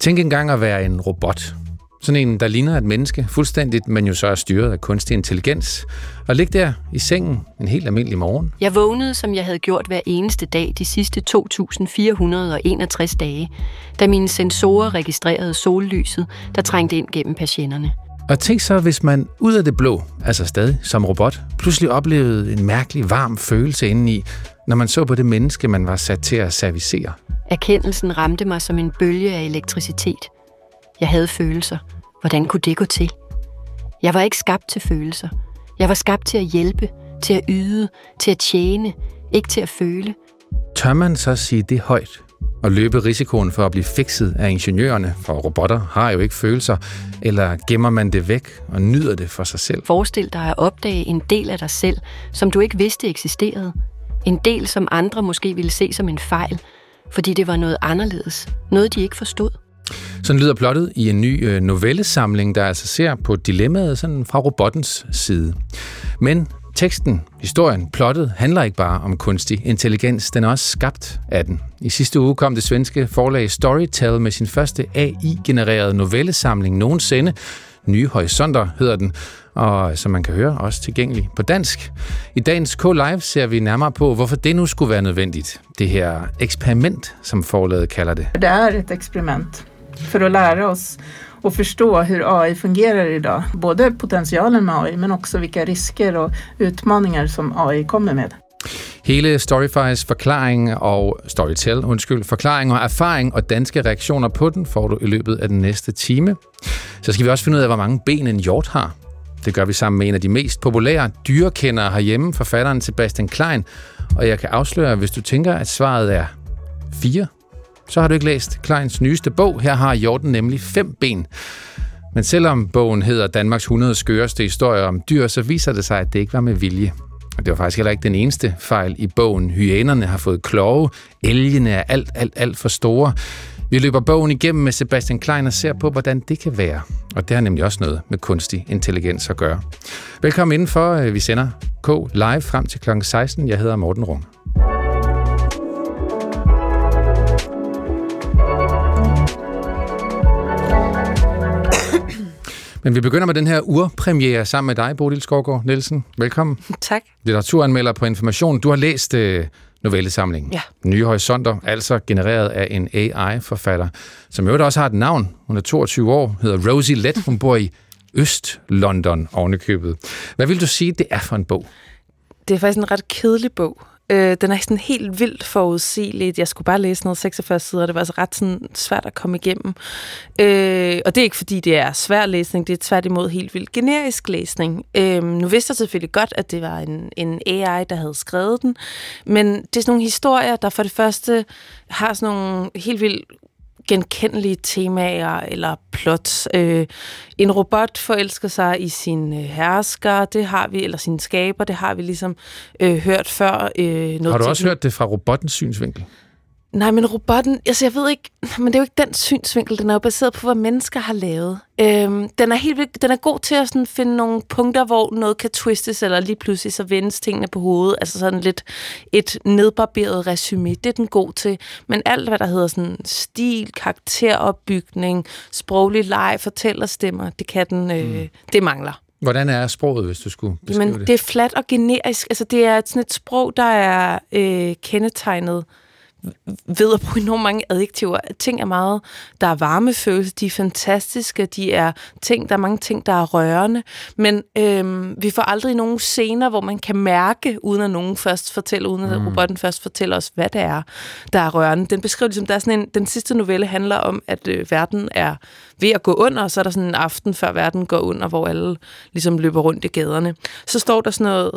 Tænk engang at være en robot. Sådan en, der ligner et menneske fuldstændigt, men jo så er styret af kunstig intelligens. Og ligge der i sengen en helt almindelig morgen. Jeg vågnede, som jeg havde gjort hver eneste dag de sidste 2.461 dage, da mine sensorer registrerede sollyset, der trængte ind gennem patienterne. Og tænk så, hvis man ud af det blå, altså stadig som robot, pludselig oplevede en mærkelig varm følelse indeni, når man så på det menneske, man var sat til at servicere. Erkendelsen ramte mig som en bølge af elektricitet. Jeg havde følelser. Hvordan kunne det gå til? Jeg var ikke skabt til følelser. Jeg var skabt til at hjælpe, til at yde, til at tjene, ikke til at føle. Tør man så sige det højt og løbe risikoen for at blive fikset af ingeniørerne, for robotter har jo ikke følelser, eller gemmer man det væk og nyder det for sig selv? Forestil dig at opdage en del af dig selv, som du ikke vidste eksisterede. En del, som andre måske ville se som en fejl, fordi det var noget anderledes. Noget, de ikke forstod. Sådan lyder plottet i en ny novellesamling, der altså ser på dilemmaet sådan fra robottens side. Men teksten, historien, plottet handler ikke bare om kunstig intelligens, den er også skabt af den. I sidste uge kom det svenske forlag Storytel med sin første AI-genererede novellesamling nogensinde. Nye Horisonter hedder den, og som man kan høre, også tilgængelig på dansk. I dagens K-Live ser vi nærmere på, hvorfor det nu skulle være nødvendigt. Det her eksperiment, som forlaget kalder det. Det er et eksperiment for at lære os og forstå hur AI fungerer i dag. Både potentialen med AI, men også hvilke risker og udfordringer, som AI kommer med. Hele Storyfys forklaring og forklaring og erfaring og danske reaktioner på den får du i løbet af den næste time. Så skal vi også finde ud af, hvor mange ben en hjort har. Det gør vi sammen med en af de mest populære dyrekendere herhjemme, forfatteren Sebastian Klein. Og jeg kan afsløre, hvis du tænker, at svaret er 4, så har du ikke læst Kleins nyeste bog. Her har hjorten nemlig 5 ben. Men selvom bogen hedder Danmarks 100 skøreste historier om dyr, så viser det sig, at det ikke var med vilje. Og det var faktisk heller ikke den eneste fejl i bogen. Hyænerne har fået klove, elgene er alt for store. Vi løber bogen igennem med Sebastian Klein og ser på, hvordan det kan være. Og det har nemlig også noget med kunstig intelligens at gøre. Velkommen indenfor. Vi sender K live frem til kl. 16. Jeg hedder Morten Rum. Men vi begynder med den her urpremiere sammen med dig, Bodil Skovgaard Nielsen. Velkommen. Tak. Litteraturanmelder på Information. Du har læst novellesamlingen. Ja. Nye Horisonter, altså genereret af en AI-forfatter, som jo også har et navn. Hun er 22 år, hedder Rosie Lett. Hun bor i Øst-London ovenikøbet. Hvad vil du sige, det er for en bog? Det er faktisk en ret kedelig bog. Den er sådan helt vildt forudsigeligt. Jeg skulle bare læse noget 46 sider, det var altså ret sådan svært at komme igennem. Og det er ikke, fordi det er svær læsning, det er tværtimod helt vildt generisk læsning. Nu vidste jeg selvfølgelig godt, at det var en AI, der havde skrevet den, men det er sådan nogle historier, der for det første har sådan nogle helt vildt genkendelige temaer eller plot. En robot forelsker sig i sin hersker, det har vi, eller sin skaber, det har vi ligesom hørt før. Har du også hørt det fra robottens synsvinkel? Nej, men robotten, altså jeg ved ikke, men det er jo ikke den synsvinkel, den er jo baseret på, hvad mennesker har lavet. Den er god til at sådan finde nogle punkter, hvor noget kan twistes, eller lige pludselig så vendes tingene på hovedet, altså sådan lidt et nedbarberet resume, det er den god til. Men alt, hvad der hedder sådan stil, karakteropbygning, sproglig leg, fortællerstemmer, det kan den, det mangler. Hvordan er sproget, hvis du skulle beskrive det? Men det er fladt og generisk, altså det er sådan et sprog, der er kendetegnet ved at bruge enormt mange adjektiver. Ting er meget, der er varmefølelse, de er fantastiske, der er mange ting, der er rørende, men vi får aldrig nogen scener, hvor man kan mærke, uden at nogen først fortæller, uden at robotten først fortæller os, hvad det er, der er rørende. Den beskriver ligesom, der er sådan den sidste novelle handler om, at verden er ved at gå under, og så er der sådan en aften, før verden går under, hvor alle ligesom løber rundt i gaderne. Så står der sådan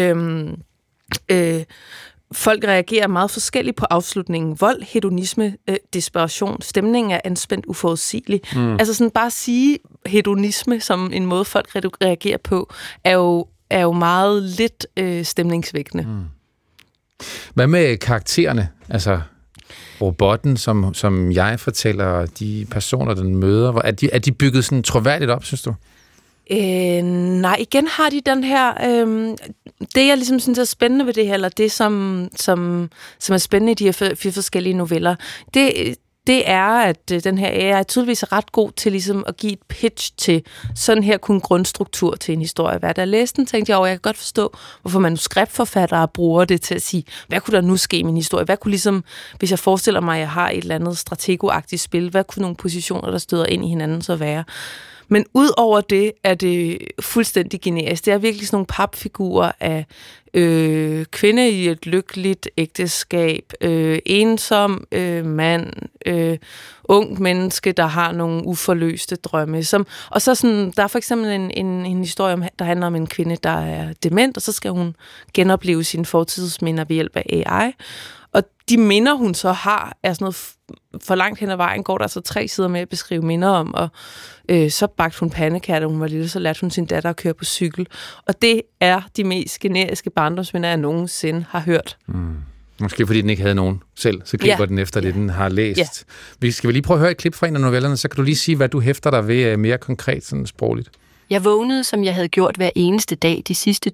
noget folk reagerer meget forskelligt på afslutningen. Vold, hedonisme, desperation, stemningen er anspændt, uforudsigelig. Altså sådan bare at sige hedonisme som en måde, folk reagerer på, er jo meget lidt stemningsvækkende. Hvad med karaktererne? Altså robotten, som jeg fortæller, de personer, den møder, er de bygget sådan troværdigt op, synes du? Nej, igen har de den her... det, jeg ligesom synes er spændende ved det her, eller det, som er spændende i de her 4 forskellige noveller, det er, at den her AI er tydeligvis ret god til ligesom at give et pitch til, sådan her kunne en grundstruktur til en historie være. Da jeg læste den, tænkte jeg, jeg kan godt forstå, hvorfor manuskriptforfattere bruger det til at sige, hvad kunne der nu ske i min historie? Hvad kunne ligesom, hvis jeg forestiller mig, at jeg har et eller andet strategoagtigt spil, hvad kunne nogle positioner, der støder ind i hinanden, så være? Men ud over det er det fuldstændig generisk. Det er virkelig sådan nogle papfigurer af kvinde i et lykkeligt ægteskab, ensom mand, ung menneske, der har nogle uforløste drømme. Og så sådan, der er for eksempel en historie, der handler om en kvinde, der er dement, og så skal hun genopleve sine fortidsminder ved hjælp af AI. Og de minder, hun så har, er sådan noget for langt hen ad vejen, går der så 3 sider med at beskrive minder om, og så bagte hun pandekager, da hun var lille, så lærte hun sin datter at køre på cykel. Og det er de mest generiske barndomsminder, jeg nogensinde har hørt. Måske fordi den ikke havde nogen selv, så griber den efter det, den har læst. Ja. Skal vi lige prøve at høre et klip fra en af novellerne, så kan du lige sige, hvad du hæfter dig ved mere konkret, sådan sprogligt. Jeg vågnede, som jeg havde gjort hver eneste dag de sidste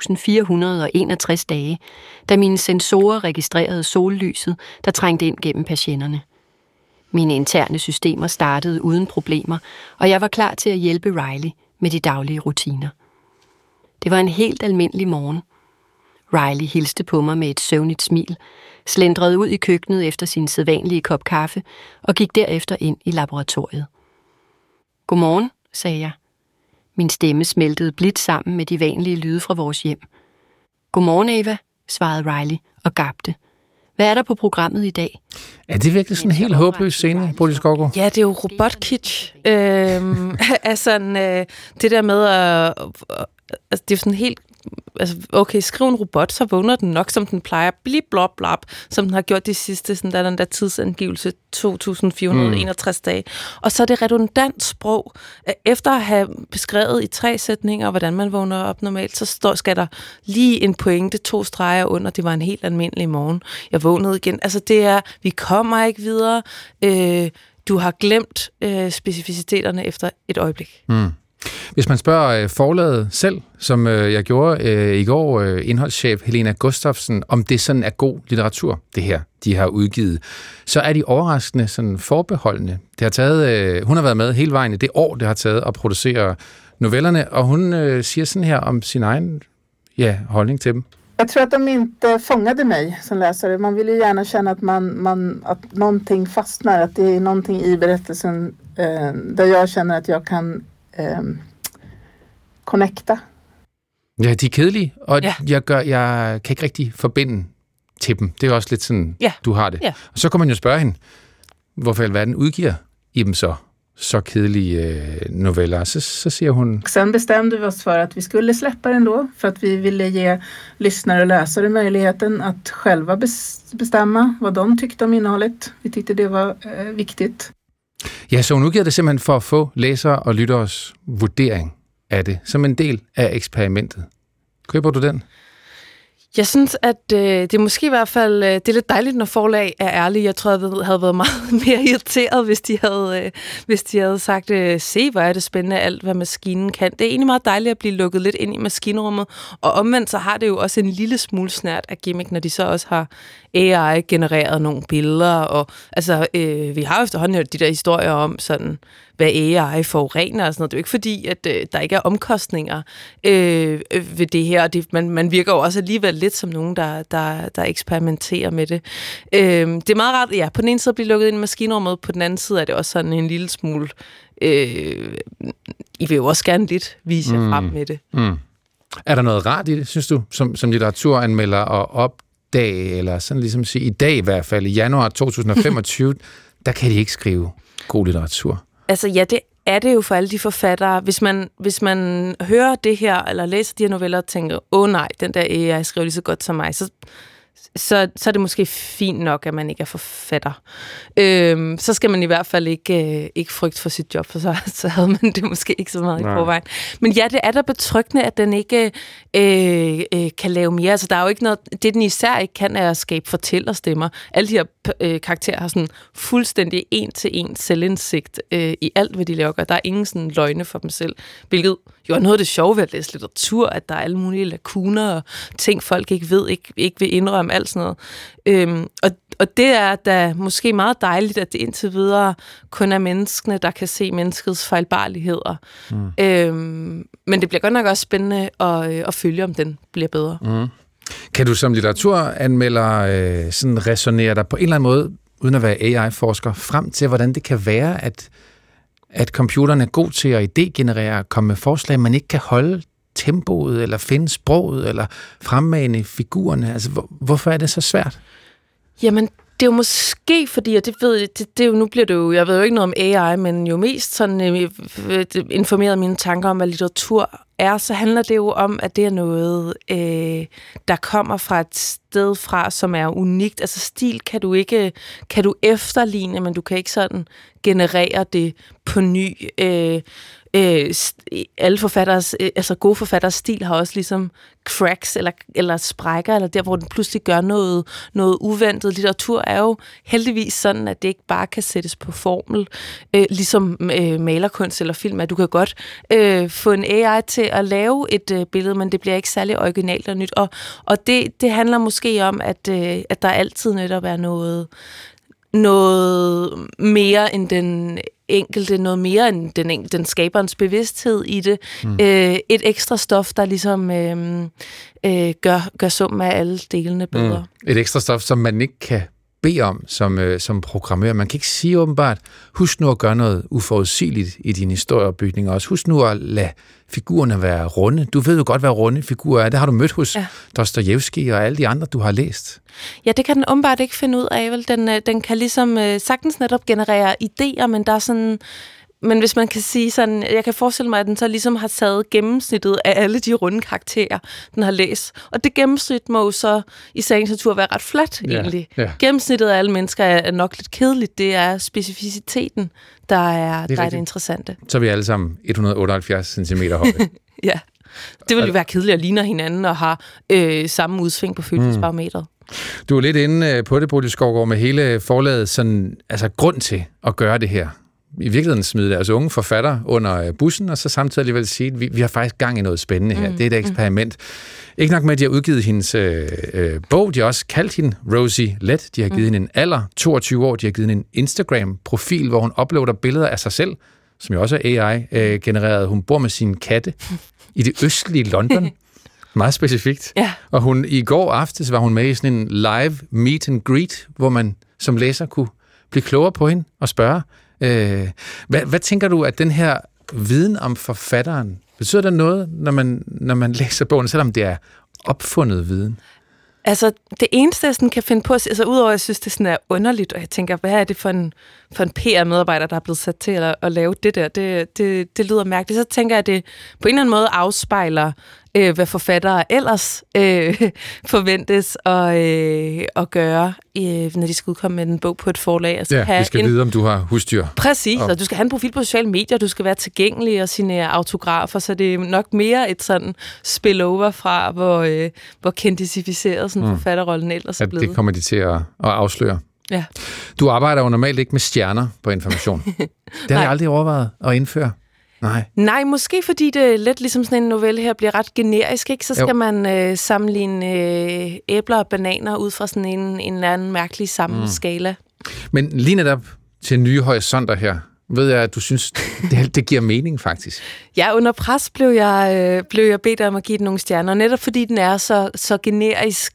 2.461 dage, da mine sensorer registrerede sollyset, der trængte ind gennem persiennerne. Mine interne systemer startede uden problemer, og jeg var klar til at hjælpe Riley med de daglige rutiner. Det var en helt almindelig morgen. Riley hilste på mig med et søvnigt smil, slendrede ud i køkkenet efter sin sædvanlige kop kaffe og gik derefter ind i laboratoriet. Godmorgen, sagde jeg. Min stemme smeltede blidt sammen med de vanlige lyde fra vores hjem. Godmorgen, Eva, svarede Riley og gabte. Hvad er der på programmet i dag? Er det virkelig sådan en helt håbløs scene, Bodil Skovgaard? Ja, det er jo robotkitsch. Altså, det der med at... Altså, det er sådan helt... Altså, okay, skriv en robot, så vågner den nok, som den plejer. Blip, blop, blop, som den har gjort de sidste, sådan der den der tidsangivelse, 2.461 dage. Og så er det redundant sprog. Efter at have beskrevet i 3 sætninger, hvordan man vågner op normalt, så skal der lige en pointe, 2 streger under. Det var en helt almindelig morgen. Jeg vågnede igen. Altså, det er, vi kommer ikke videre. Du har glemt specificiteterne efter et øjeblik. Hvis man spørger forlaget selv, som jeg gjorde i går, indholdschef Helena Gustafsen, om det sådan er god litteratur, det her, de har udgivet, så er de overraskende sådan forbeholdende. Det har taget, hun har været med hele vejen i det år, det har taget at producere novellerne, og hun siger sådan her om sin egen holdning til dem. Jag tror att de inte fångade mig som läsare. Man vill ju gärna känna att att någonting fastnar, att det är någonting i berättelsen där jag känner att jag kan connecta. Ja, de er kedelige, og jeg kan ikke rigtig forbinde til dem. Det er også lidt sådan, du har det. Ja. Og så kan man jo spørge hende, hvorfor alverden udgiver i dem så kedelige noveller. Så siger hun... Sen bestämde vi oss för att vi skulle släppa den då, för att vi ville ge lyssnare och läsare möjligheten att själva bestämma vad de tyckte om innehållet. Vi tyckte det var viktigt. Ja, så hun udgiver det simpelthen for at få læsere og lytteres vurdering af det, som en del af eksperimentet. Køber du den? Jeg synes, at det er måske i hvert fald det er lidt dejligt, når forlag er ærlige. Jeg tror, jeg havde været meget mere irriteret, hvis de havde sagt, se, hvor er det spændende, alt hvad maskinen kan. Det er egentlig meget dejligt at blive lukket lidt ind i maskinrummet, og omvendt så har det jo også en lille smule snært af gimmick, når de så også har AI-genereret nogle billeder, og altså, vi har jo efterhånden hørt de der historier om sådan, hvad AI forurener og sådan noget. Det er jo ikke fordi, at der ikke er omkostninger ved det her, og man virker jo også alligevel lidt som nogen, der eksperimenterer med det. Det er meget rart, på den ene side at blive lukket ind i maskinrummet, på den anden side er det også sådan en lille smule, I vil jo også gerne lidt vise jer frem med det. Er der noget rart i det, synes du, som litteraturanmelder at opdage, eller sådan ligesom sige, i dag i hvert fald, i januar 2025, der kan de ikke skrive god litteratur? Altså ja, det er det jo for alle de forfattere. Hvis man hører det her, eller læser de her noveller og tænker, nej, den der AI skriver lige så godt som mig, så er det måske fint nok, at man ikke er forfatter. Så skal man i hvert fald ikke frygte for sit job, for så havde man det måske ikke så meget i forvejen. Men ja, det er da betryggende, at den ikke kan lave mere. Altså, der er jo ikke noget... Det, den især ikke kan, er at skabe fortællerstemmer. Alle de her karakterer har sådan fuldstændig en-til-en selvindsigt i alt, hvad de laver. Der er ingen sådan løgne for dem selv, hvilket jo er noget af det sjove ved at læse litteratur, at der er alle mulige lakuner og ting, folk ikke ved, ikke vil indrømme, alt sådan noget. Og det er da måske meget dejligt, at det indtil videre kun er menneskene, der kan se menneskets fejlbarligheder. Men det bliver godt nok også spændende at følge, om den bliver bedre. Kan du som litteraturanmelder sådan resonere dig på en eller anden måde, uden at være AI-forsker, frem til, hvordan det kan være, at computeren er god til at idégenerere, komme med forslag, man ikke kan holde tempoet, eller finde sproget, eller fremmane figurerne? Altså, hvorfor er det så svært? Jamen, det er jo måske, fordi, og det ved det er jo, nu bliver det jo, jeg ved jo ikke noget om AI, men jo mest sådan informeret mine tanker om, hvad litteratur er, så handler det jo om, at det er noget, der kommer fra et sted fra, som er unikt. Altså stil kan du efterligne, men du kan ikke sådan generere det på ny. Alle forfatteres, altså gode forfatteres stil har også ligesom cracks eller sprækker, eller der, hvor den pludselig gør noget uventet. Litteratur er jo heldigvis sådan, at det ikke bare kan sættes på formel, ligesom malerkunst eller film, at du kan godt få en AI til at lave et billede, men det bliver ikke særlig originalt og nyt. Og det handler måske om, at der altid netop er noget mere end den enkelte, noget mere end den skaberens bevidsthed i det. Et ekstra stof, der ligesom gør summen af alle delene bedre. Et ekstra stof, som man ikke kan bede om som programmør. Man kan ikke sige åbenbart, husk nu at gøre noget uforudsigeligt i din historieopbygning også. Husk nu at lade figurerne være runde. Du ved jo godt, hvad runde figurer er. Det har du mødt hos Dostojevskij og alle de andre, du har læst. Ja, det kan den åbenbart ikke finde ud af, vel? Den kan ligesom sagtens netop generere idéer, men der er sådan... Men hvis man kan sige sådan, jeg kan forestille mig, at den så ligesom har taget gennemsnittet af alle de runde karakterer, den har læst. Og det gennemsnit må jo så i sagens natur være ret fladt, egentlig. Ja. Gennemsnittet af alle mennesker er nok lidt kedeligt. Det er specificiteten, der er det interessante. Så er vi alle sammen 178 cm høje. Ja, det ville jo være kedeligt at ligne hinanden og har samme udsving på følelsesbarometret. Du er lidt inde på det, Bodil Skovgaard, med hele forlaget sådan, altså grund til at gøre det her. I virkeligheden smide deres unge forfatter under bussen, og så samtidig alligevel sige, at vi har faktisk gang i noget spændende her. Det er et eksperiment. Ikke nok med, at de har udgivet hendes bog, de har også kaldt hende Rosie Let. De har givet hende en alder, 22 år. De har givet hende en Instagram-profil, hvor hun uploader billeder af sig selv, som jo også er AI-genereret. Hun bor med sine katte i det østlige London. Meget specifikt. Ja. Og hun i går aftes var hun med i sådan en live meet and greet, hvor man som læser kunne blive klogere på hende og spørge, hvad tænker du, at den her viden om forfatteren, betyder det noget, når man læser bogen, selvom det er opfundet viden? Altså, det eneste, jeg sådan kan finde på, altså udover at jeg synes, det sådan er underligt, og jeg tænker, hvad er det for en PR-medarbejder, der er blevet sat til at lave det der? Det lyder mærkeligt. Så tænker jeg, at det på en eller anden måde afspejler, hvad forfattere ellers forventes at gøre, når de skal udkomme med en bog på et forlag. Altså, vi skal vide, om du har husdyr. Præcis, og du skal have en profil på sociale medier, du skal være tilgængelig og sine autografer, så det er nok mere et sådan spillover fra, hvor kendtificeret sådan forfatterrollen ellers er blevet. Det kommer de til at afsløre. Ja. Du arbejder jo normalt ikke med stjerner på Information. Det har jeg aldrig overvejet at indføre. Nej, måske fordi det let ligesom sådan en novelle her bliver ret generisk, ikke? Så skal man sammenligne æbler og bananer ud fra sådan en eller anden mærkelig sammenskala. Men lige netop til nye horisonter her, ved jeg, at du synes, det giver mening faktisk. Ja, under pres blev jeg bedt om at give den nogle stjerner, netop fordi den er så generisk,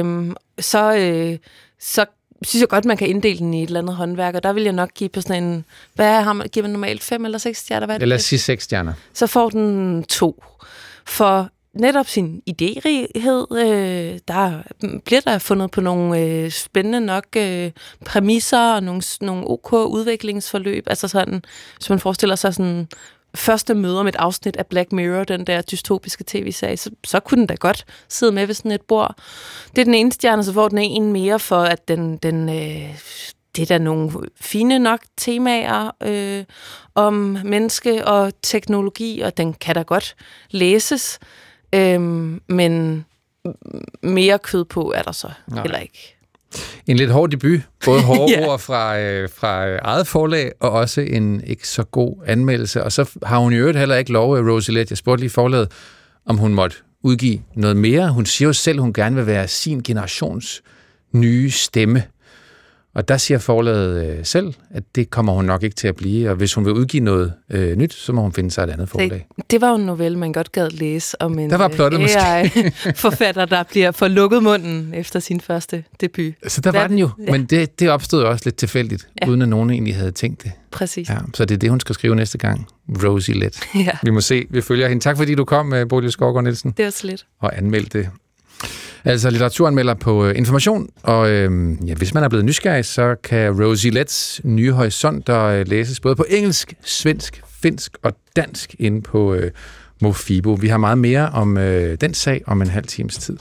så synes jeg godt, man kan inddele den i et eller andet håndværk, og der vil jeg nok give på sådan en... giver man normalt 5 eller 6 stjerner? Lad os sige 6 stjerner. Så får den 2. For netop sin idérighed, der bliver der fundet på nogle spændende nok præmisser og nogle OK udviklingsforløb. Altså sådan, hvis man forestiller sig sådan første møde om et afsnit af Black Mirror, den der dystopiske tv-serie, så kunne den da godt sidde med ved sådan et bord. Det er den ene stjerne, så får den en mere for, at den det er da nogle fine nok temaer om menneske og teknologi, og den kan da godt læses, men mere kød på er der så heller ikke. En lidt hård debut, både hårde ord fra eget forlag, og også en ikke så god anmeldelse. Og så har hun i øvrigt heller ikke lov af Rosie Let. Jeg spurgte lige forlaget, om hun måtte udgive noget mere. Hun siger jo selv, hun gerne vil være sin generations nye stemme. Og der siger forlaget selv, at det kommer hun nok ikke til at blive, og hvis hun vil udgive noget nyt, så må hun finde sig et andet forlag. Det var jo en novelle, man godt gad læse om en der var plottet AI-forfatter, der bliver for lukket munden efter sin første debut. Så der var den jo, men det opstod også lidt tilfældigt, uden at nogen egentlig havde tænkt det. Præcis. Ja, så det er det, hun skal skrive næste gang. Rosie Let. Ja. Vi må se, vi følger hende. Tak fordi du kom, Bodil Skovgaard Nielsen. Det var så lidt. Og anmeldte det. Altså litteraturanmelder på Information, og hvis man er blevet nysgerrig, så kan Rosie Lets nye horisonter læses både på engelsk, svensk, finsk og dansk inde på Mofibo. Vi har meget mere om den sag om en halv times tid.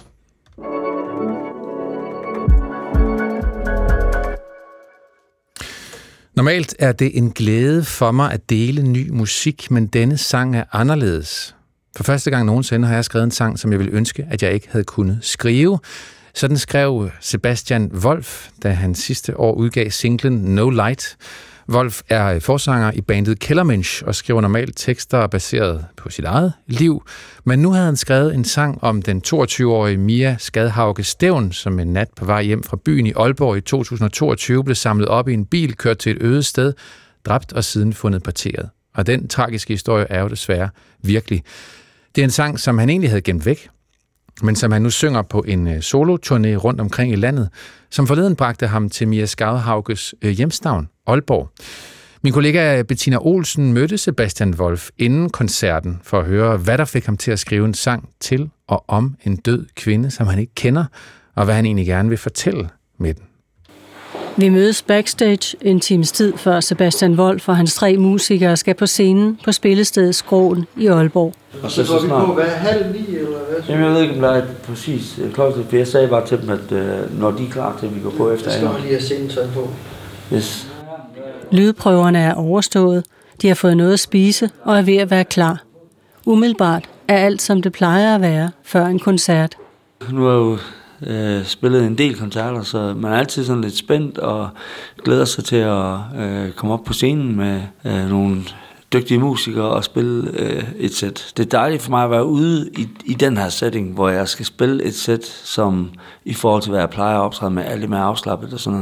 Normalt er det en glæde for mig at dele ny musik, men denne sang er anderledes. For første gang nogensinde har jeg skrevet en sang, som jeg ville ønske, at jeg ikke havde kunnet skrive. Sådan skrev Sebastian Wolf, da han sidste år udgav singlen No Light. Wolf er forsanger i bandet Kellermensch og skriver normalt tekster baseret på sit eget liv. Men nu havde han skrevet en sang om den 22-årige Mia Skadhauge Stevn, som en nat på vej hjem fra byen i Aalborg i 2022 blev samlet op i en bil, kørt til et øde sted, dræbt og siden fundet parteret. Og den tragiske historie er jo desværre virkelig. Det er en sang, som han egentlig havde gemt væk, men som han nu synger på en solo-turné rundt omkring i landet, som forleden bragte ham til Mia Skadhauges hjemstavn, Aalborg. Min kollega Bettina Olsen mødte Sebastian Wolf inden koncerten for at høre, hvad der fik ham til at skrive en sang til og om en død kvinde, som han ikke kender, og hvad han egentlig gerne vil fortælle med den. Vi mødes backstage en times tid, før Sebastian Wolf og hans 3 musikere skal på scenen på spillestedet Skråen i Aalborg. Og så går vi på, hvad 8:30 eller hvad? Jamen, jeg ved ikke, om der er præcis klokken, for jeg sagde bare til dem, at når de er klar til, at vi går på efter. Så skal man lige have scenetøj på. Yes. Lydprøverne er overstået, de har fået noget at spise og er ved at være klar. Umiddelbart er alt, som det plejer at være før en koncert. Nu er jo spillet en del koncerter, så man er altid sådan lidt spændt og glæder sig til at komme op på scenen med nogle dygtige musikere og spille et sæt. Det er dejligt for mig at være ude i den her setting, hvor jeg skal spille et sæt, som i forhold til, hvad jeg plejer at optræde med, er lidt mere afslappet og sådan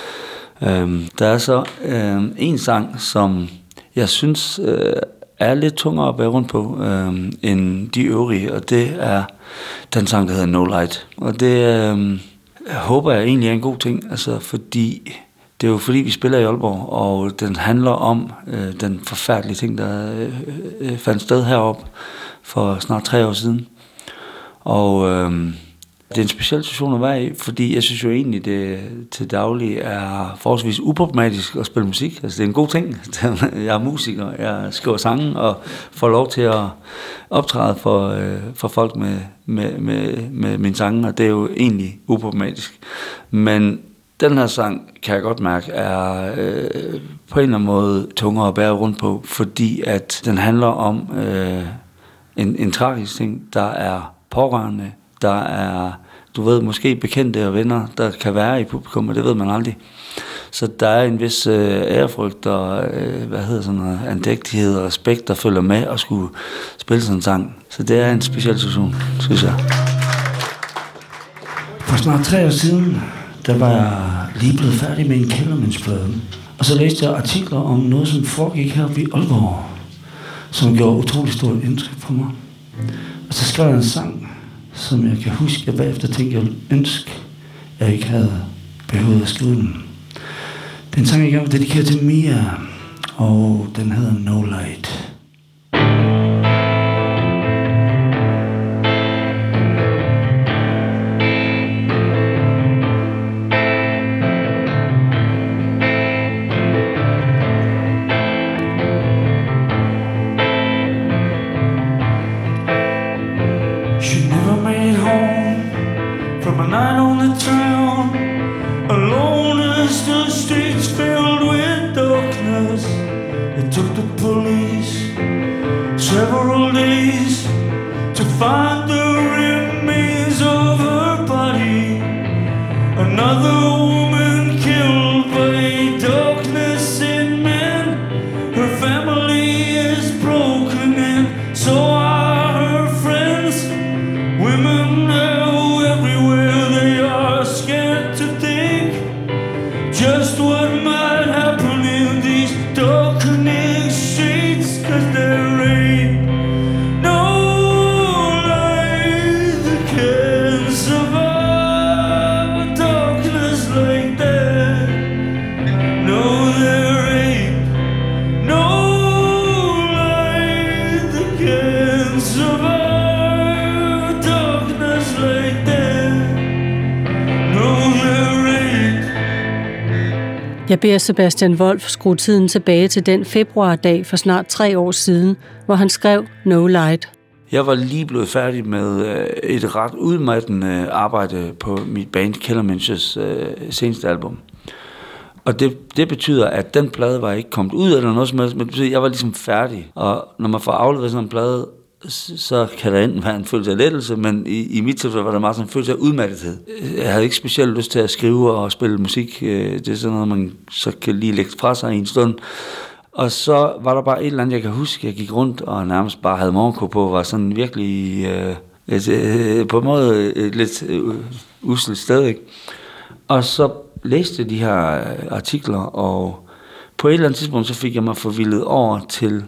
noget. Der er så en sang, som jeg synes er lidt tungere at bære rundt på end de øvrige, og det er den sang, der hedder No Light. Og det håber jeg egentlig er en god ting, altså fordi det er jo fordi, vi spiller i Aalborg, og den handler om den forfærdelige ting, der fandt sted heroppe for snart 3 år siden. Og det er en speciel situation at være i, fordi jeg synes jo egentlig, det til daglig er forholdsvis uproblematisk at spille musik. Altså det er en god ting. Jeg er musiker, jeg skriver sange og får lov til at optræde for folk med mine sange, og det er jo egentlig uproblematisk. Men den her sang, kan jeg godt mærke, er på en eller anden måde tungere at bære rundt på, fordi at den handler om en tragisk ting, der er pårørende, der er, du ved, måske bekendte og venner, der kan være i publikum, og det ved man aldrig. Så der er en vis ærefrygt og andægtighed og respekt, der følger med at skulle spille sådan en sang. Så det er en speciel situation, synes jeg. For snart 3 år siden, der var jeg lige blevet færdig med en Kellermensch-plade. Og så læste jeg artikler om noget, som foregik heroppe i Aalborg, som gjorde utrolig stort indtryk på mig. Og så skrev jeg en sang, som jeg kan huske, jeg bagefter tænkte, jeg ville ønske, at jeg ikke havde behøvet at skrive den. Den sang, jeg var dedikeret til Mia, og den hedder No Light. Took the police Jeg beder Sebastian Wolf skrue tiden tilbage til den februardag for snart 3 år siden, hvor han skrev No Light. Jeg var lige blevet færdig med et ret udmattende arbejde på mit band Kellermensch's seneste album. Og det betyder, at den plade var ikke kommet ud eller noget som helst, men det betyder, at jeg var ligesom færdig. Og når man får afleveret sådan en plade, så kan der enten være en følelse af lettelse, men i mit tilfælde var der meget sådan en følelse af udmattethed. Jeg havde ikke specielt lyst til at skrive og spille musik. Det er sådan noget, man så kan lige lægge fra sig i en stund. Og så var der bare et eller andet, jeg kan huske, jeg gik rundt og nærmest bare havde morgenkåb på, var sådan virkelig på en måde et lidt usselt sted, ikke? Og så læste de her artikler, og på et eller andet tidspunkt, så fik jeg mig forvildet over til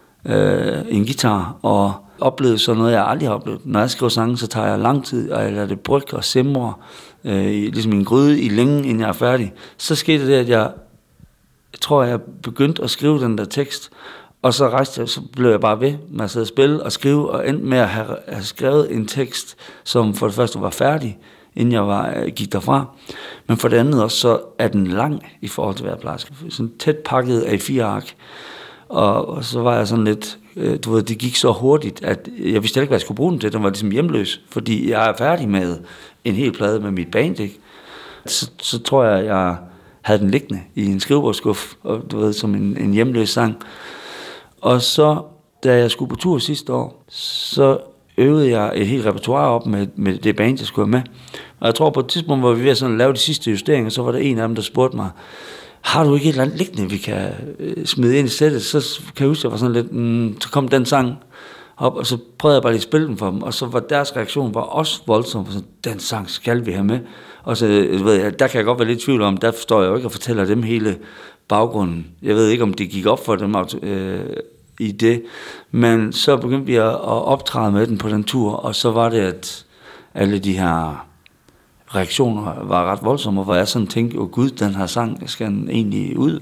en guitar, og oplevede så noget, jeg aldrig har oplevet. Når jeg skriver sange, så tager jeg lang tid, og jeg lader det brygge og simre, ligesom en gryde i længe, inden jeg er færdig. Så skete det, at jeg tror, jeg begyndte at skrive den der tekst, og så blev jeg bare ved med at sidde og spille og skrive, og endte med at have skrevet en tekst, som for det første var færdig, inden jeg gik derfra. Men for det andet også, så er den lang i forhold til, hvad jeg plejer. Sådan tæt pakket af 4 ark. Og så var jeg sådan lidt, det gik så hurtigt, at jeg vidste ikke, hvad jeg skulle bruge den til. Den var ligesom hjemløs, fordi jeg er færdig med en hel plade med mit band, ikke? Så tror jeg havde den liggende i en skrivebordskuff, og som en hjemløs sang. Og så, da jeg skulle på tur sidste år, så øvede jeg et helt repertoire op med det band, jeg skulle have med. Og jeg tror på et tidspunkt, hvor vi var ved at lave de sidste justeringer, så var der en af dem, der spurgte mig, har du ikke et eller andet liggende, vi kan smide ind i sættet? Så kan jeg huske, at jeg var sådan lidt, så kom den sang op, og så prøvede jeg bare lige at spille den for dem, og så var deres reaktion også voldsom, for sådan, den sang skal vi have med. Og så der kan jeg godt være lidt i tvivl om, der forstår jeg jo ikke at fortælle dem hele baggrunden. Jeg ved ikke, om det gik op for dem i det, men så begyndte vi at optræde med den på den tur, og så var det, at alle de her reaktioner var ret voldsomme, hvor jeg sådan tænkte, Gud, den her sang skal den egentlig ud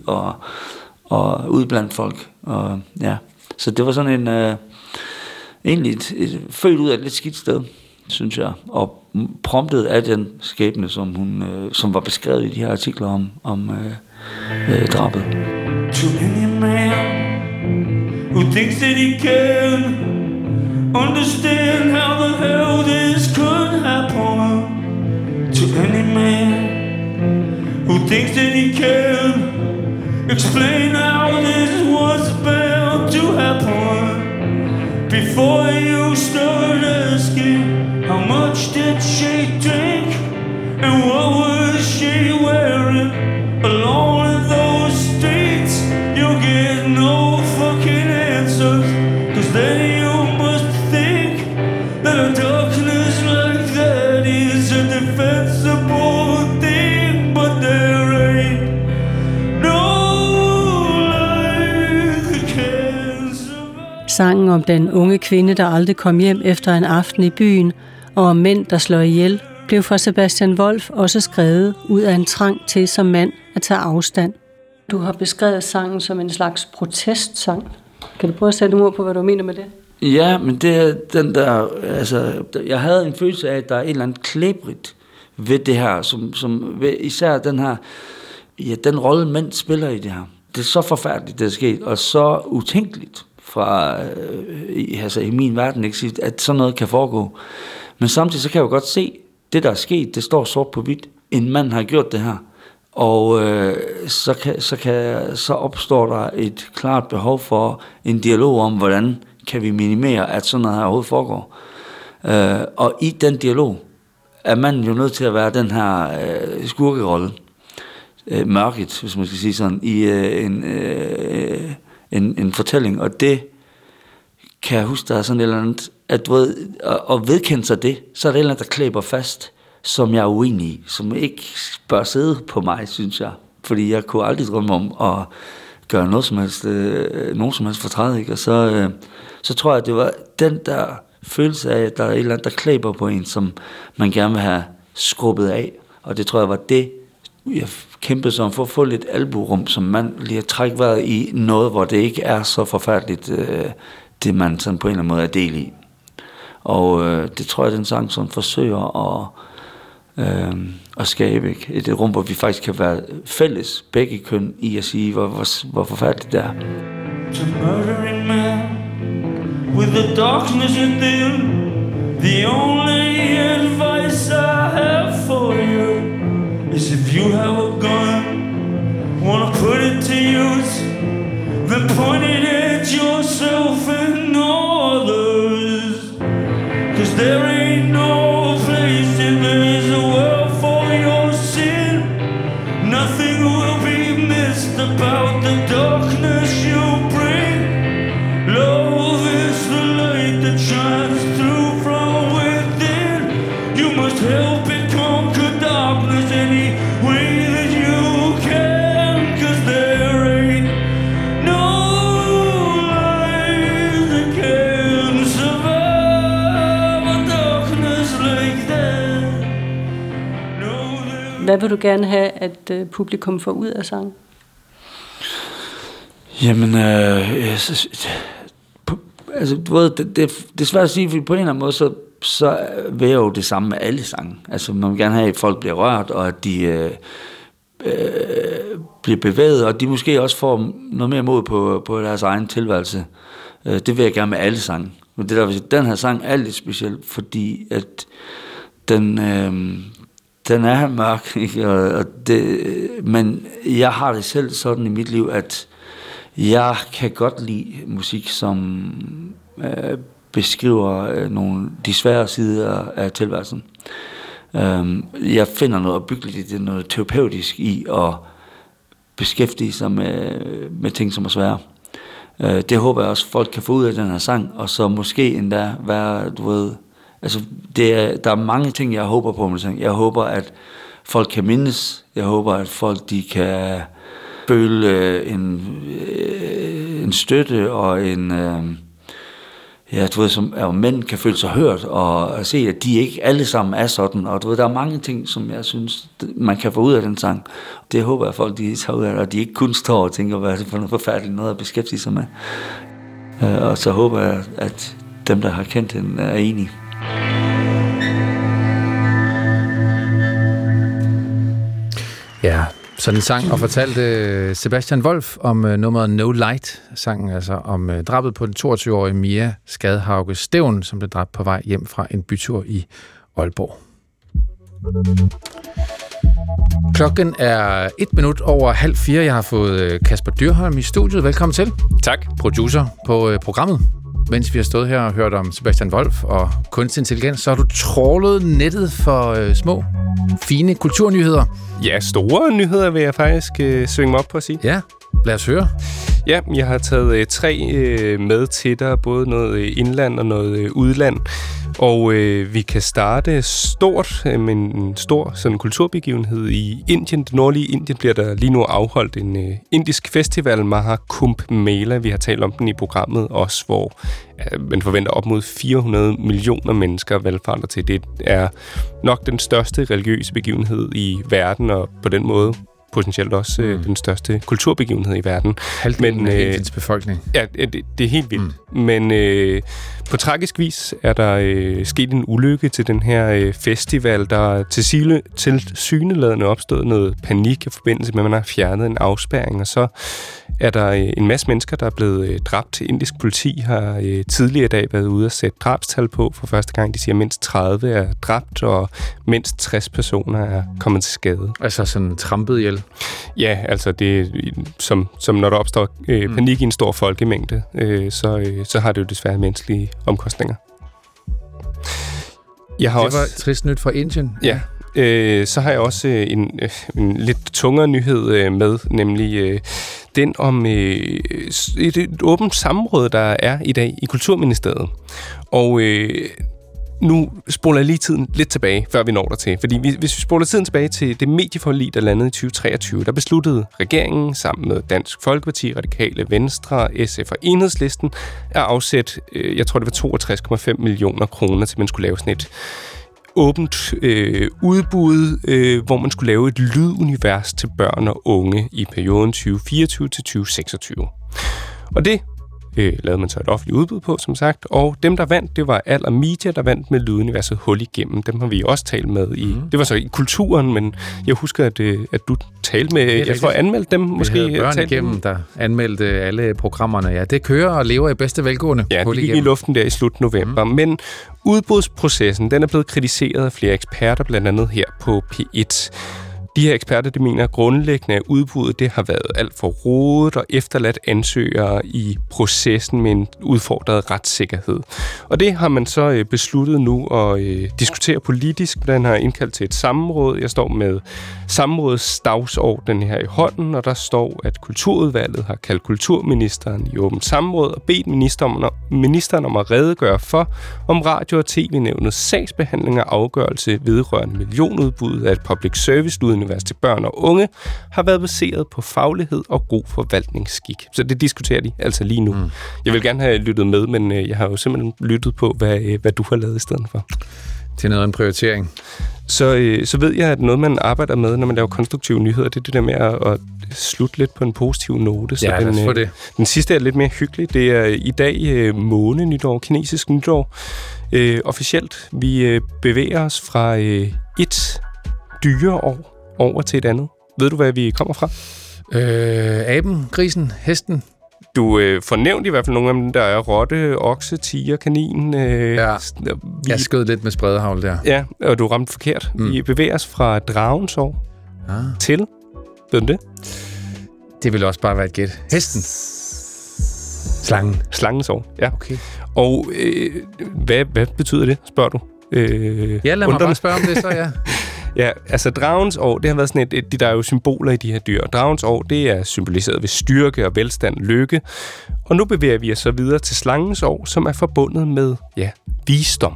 og ud blandt folk. Og, ja. Så det var sådan egentlig et født ud af et lidt skidt sted, synes jeg, og promptet af den skæbne, som var beskrevet i de her artikler om drabet. To any man who thinks that he can understand how the hell this could happen. To any man who thinks that he can explain how this was bound to happen. Before you start asking, how much did she drink and what was she wearing? Alone in those streets, you'll get no fucking answers, 'cause then you must think that a darkness like that is a defensible thing, but there ain't no light that can survive. Sangen om den unge kvinde, der aldrig kom hjem efter en aften i byen, og om mænd, der slår ihjel, blev for Sebastian Wolf også skrevet ud af en trang til som mand at tage afstand. Du har beskrevet sangen som en slags protestsang. Kan du prøve at sætte ord på, hvad du mener med det? Ja, men det er den der, altså, jeg havde en følelse af, at der er et eller andet klæbrigt ved det her, som især den her, ja, den rolle mænd spiller i det her. Det er så forfærdeligt, det er sket, og så utænkeligt fra, altså i min verden, ikke, at sådan noget kan foregå. Men samtidig så kan jeg jo godt se, det der er sket, det står sort på hvidt. En mand har gjort det her. Og så opstår der et klart behov for en dialog om, hvordan kan vi minimere, at sådan noget her overhovedet foregår. Og i den dialog er manden jo nødt til at være den her skurkerolle, mørket, hvis man skal sige sådan, i en fortælling. Og det kan jeg huske, der er sådan et eller andet, at du ved, at vedkende sig det, så er det et eller andet, der klæber fast, som jeg er uenig i, som ikke bør sidde på mig, synes jeg. Fordi jeg kunne aldrig drømme om at gøre noget som helst, nogen som helst fortræd, ikke? Og så tror jeg, at det var den der følelse af, at der er et eller andet, der klæber på en, som man gerne vil have skrubbet af. Og det tror jeg var det, jeg kæmpede som for at få lidt albuerum, som man lige har trækket vejret i noget, hvor det ikke er så forfærdeligt, det man sådan på en eller anden måde er del i. Og det tror jeg, den sang sådan forsøger at skabe et rum, hvor vi faktisk kan være fælles, begge køn, i at sige, hvor forfærdeligt det er. To murdering man with the darkness within. The only advice I have for you is if you have a gun, wanna put it to use, then point it at yourself and no others. 'Cause there ain't no place in this world for your sin. Nothing will be missed about the darkness you bring. Love is the light that shines through from within. You must help it conquer darkness any way that you can. 'Cause there ain't no life that can survive a darkness like that. No, Hvad vil du gerne have, at publikum får ud af sangen? Jamen, altså, du ved, det er svært at sige, fordi på en eller anden måde, så vil jeg jo det samme med alle sange. Altså, man vil gerne have, at folk bliver rørt, og at de bliver bevæget, og de måske også får noget mere mod på deres egen tilværelse. Det vil jeg gerne med alle sange. Men den her sang er lidt speciel, fordi at den er mørk, ikke? Og men jeg har det selv sådan i mit liv, at jeg kan godt lide musik, som beskriver de svære sider af tilværelsen. Jeg finder noget opbyggeligt i det, noget terapeutisk i at beskæftige sig med ting, som er svære. Det håber jeg også, folk kan få ud af den her sang, og så måske endda være, du ved, altså der er mange ting, jeg håber på med sang. Jeg håber, at folk kan mindes. Jeg håber, at folk de kan føle en støtte og en du ved, som mænd kan føle sig hørt og se, at de ikke alle sammen er sådan. Og du ved, der er mange ting, som jeg synes, man kan få ud af den sang. Det håber jeg, at folk de tager ud af, og de ikke kun står og tænker, hvad er det for noget forfærdeligt noget at beskæftige sig med. Og så håber jeg, at dem, der har kendt den, er enige. Ja, sådan en sang, og fortalte Sebastian Wolf om nummeret No Light, sangen altså om drabet på den 22-årige Mia Skadhauge Stevn, som blev dræbt på vej hjem fra en bytur i Aalborg. Klokken er 3:01. Jeg har fået Kasper Dyrholm i studiet. Velkommen til. Tak. Producer på programmet. Mens vi har stået her og hørt om Sebastian Wolf og kunstig intelligens, så har du trawlet nettet for små, fine kulturnyheder. Ja, store nyheder vil jeg faktisk svinge mig op på at sige. Ja, lad os høre. Ja, jeg har taget 3 med til dig, både noget indland og noget udland. Og vi kan starte stort med en stor sådan kulturbegivenhed i Indien. Det nordlige Indien bliver der lige nu afholdt en indisk festival, Mahakumbh Mela. Vi har talt om den i programmet også, hvor man forventer op mod 400 millioner mennesker valfarter til. Det er nok den største religiøse begivenhed i verden, og på den måde potentielt også den største kulturbegivenhed i verden. Halvdelen af Indiens befolkning. Ja, det er helt vildt. Men på tragisk vis er der sket en ulykke til den her festival, der til syneladende opstået noget panik i forbindelse med, at man har fjernet en afspærring, og så er der en masse mennesker, der er blevet dræbt. Indisk politi har tidligere i dag været ude at sætte drabstal på for første gang. De siger, at mindst 30 er dræbt, og mindst 60 personer er kommet til skade. Altså sådan trampet ihjel? Ja, altså det som når der opstår panik i en stor folkemængde, så har det jo desværre menneskelige omkostninger. Det var trist nyt fra Indien. Ja. Så har jeg også en lidt tungere nyhed med, nemlig den om et åbent samråd, der er i dag i Kulturministeriet. Og nu spoler jeg lige tiden lidt tilbage, før vi når der til. Fordi hvis vi spoler tiden tilbage til det medieforlig, der landede i 2023, der besluttede regeringen sammen med Dansk Folkeparti, Radikale Venstre, SF og Enhedslisten at afsætte, jeg tror det var 62,5 millioner kroner til, man skulle lave sådan et åbent udbud, hvor man skulle lave et lydunivers til børn og unge i perioden 2024 til 2026. Og det lavede man så et offentligt udbud på, som sagt. Og dem, der vandt, det var Aller Media, der vandt med Lyduniverset Hul Igennem. Dem har vi også talt med i... Det var så i kulturen, men jeg husker, at du talte med... Jeg tror, anmeldte dem måske. Vi havde Børn Igennem, der anmeldte alle programmerne. Ja, det kører og lever i bedste velgående. Ja, det gik i luften der i slut november. Men udbudsprocessen, den er blevet kritiseret af flere eksperter, blandt andet her på P1. De her eksperter, de mener grundlæggende, at udbuddet det har været alt for rodet og efterladt ansøgere i processen med en udfordret retssikkerhed. Og det har man så besluttet nu at diskutere politisk. Den har indkaldt til et samråd. Jeg står med samrådets dagsorden her i hånden, og der står, at Kulturudvalget har kaldt kulturministeren i åbent samråd og bedt ministeren om at redegøre for, om Radio- og TV-nævnets sagsbehandling og afgørelse vedrørende millionudbuddet af et public service univers til børn og unge, har været baseret på faglighed og god forvaltningsskik. Så det diskuterer de altså lige nu. Jeg vil gerne have lyttet med, men jeg har jo simpelthen lyttet på, hvad du har lavet i stedet for. Til noget af en prioritering. Så ved jeg, at noget, man arbejder med, når man laver konstruktive nyheder, det er det der med at slutte lidt på en positiv note. Så ja, den sidste er lidt mere hyggelig. Det er i dag månenytår, kinesisk nytår. Officielt, vi bevæger os fra et dyreår over til et andet. Ved du, hvad vi kommer fra? Aben, grisen, hesten. Du fornævnte i hvert fald nogle af dem, der er rotte, okse, tiger, kanin. Jeg skød lidt med spredehagl der. Ja, og du ramte forkert. Vi bevæger os fra dragens år til... Ved du det? Det vil også bare være et gæt. Hesten. Slangen. Slangens år, ja. Okay. Og hvad betyder det, spørger du? Ja, lad mig bare spørge om det så, ja. Ja, altså dragens år, det har været sådan der er jo symboler i de her dyr. Dragens år, det er symboliseret ved styrke og velstand, lykke. Og nu bevæger vi os så videre til slangens år, som er forbundet med, visdom.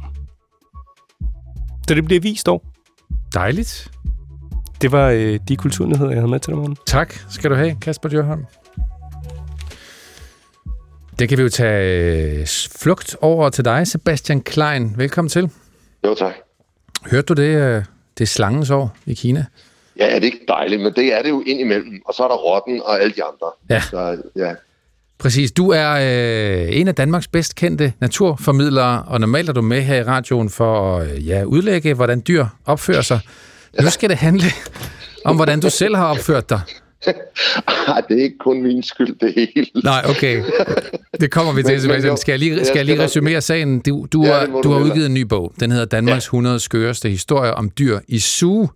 Så det bliver vist år. Dejligt. Det var de kulturnyheder, jeg havde med til dig, morgen. Tak skal du have, Kasper Djørholm. Det kan vi jo tage flugt over til dig, Sebastian Klein. Velkommen til. Jo, tak. Hørte du det? Det er slangens år i Kina. Ja, er det ikke dejligt, men det er det jo indimellem. Og så er der rotten og alle de andre. Ja. Så, ja. Præcis. Du er en af Danmarks bedst kendte naturformidlere, og normalt er du med her i radioen for at udlægge, hvordan dyr opfører sig. Ja. Nu skal det handle om, hvordan du selv har opført dig. Det er ikke kun min skyld, det hele. Nej, okay. Det kommer vi til, Sebastian. Skal jeg lige resumere sagen? Du har udgivet en ny bog. Den hedder Danmarks 100 skøreste historier om dyr i zoo.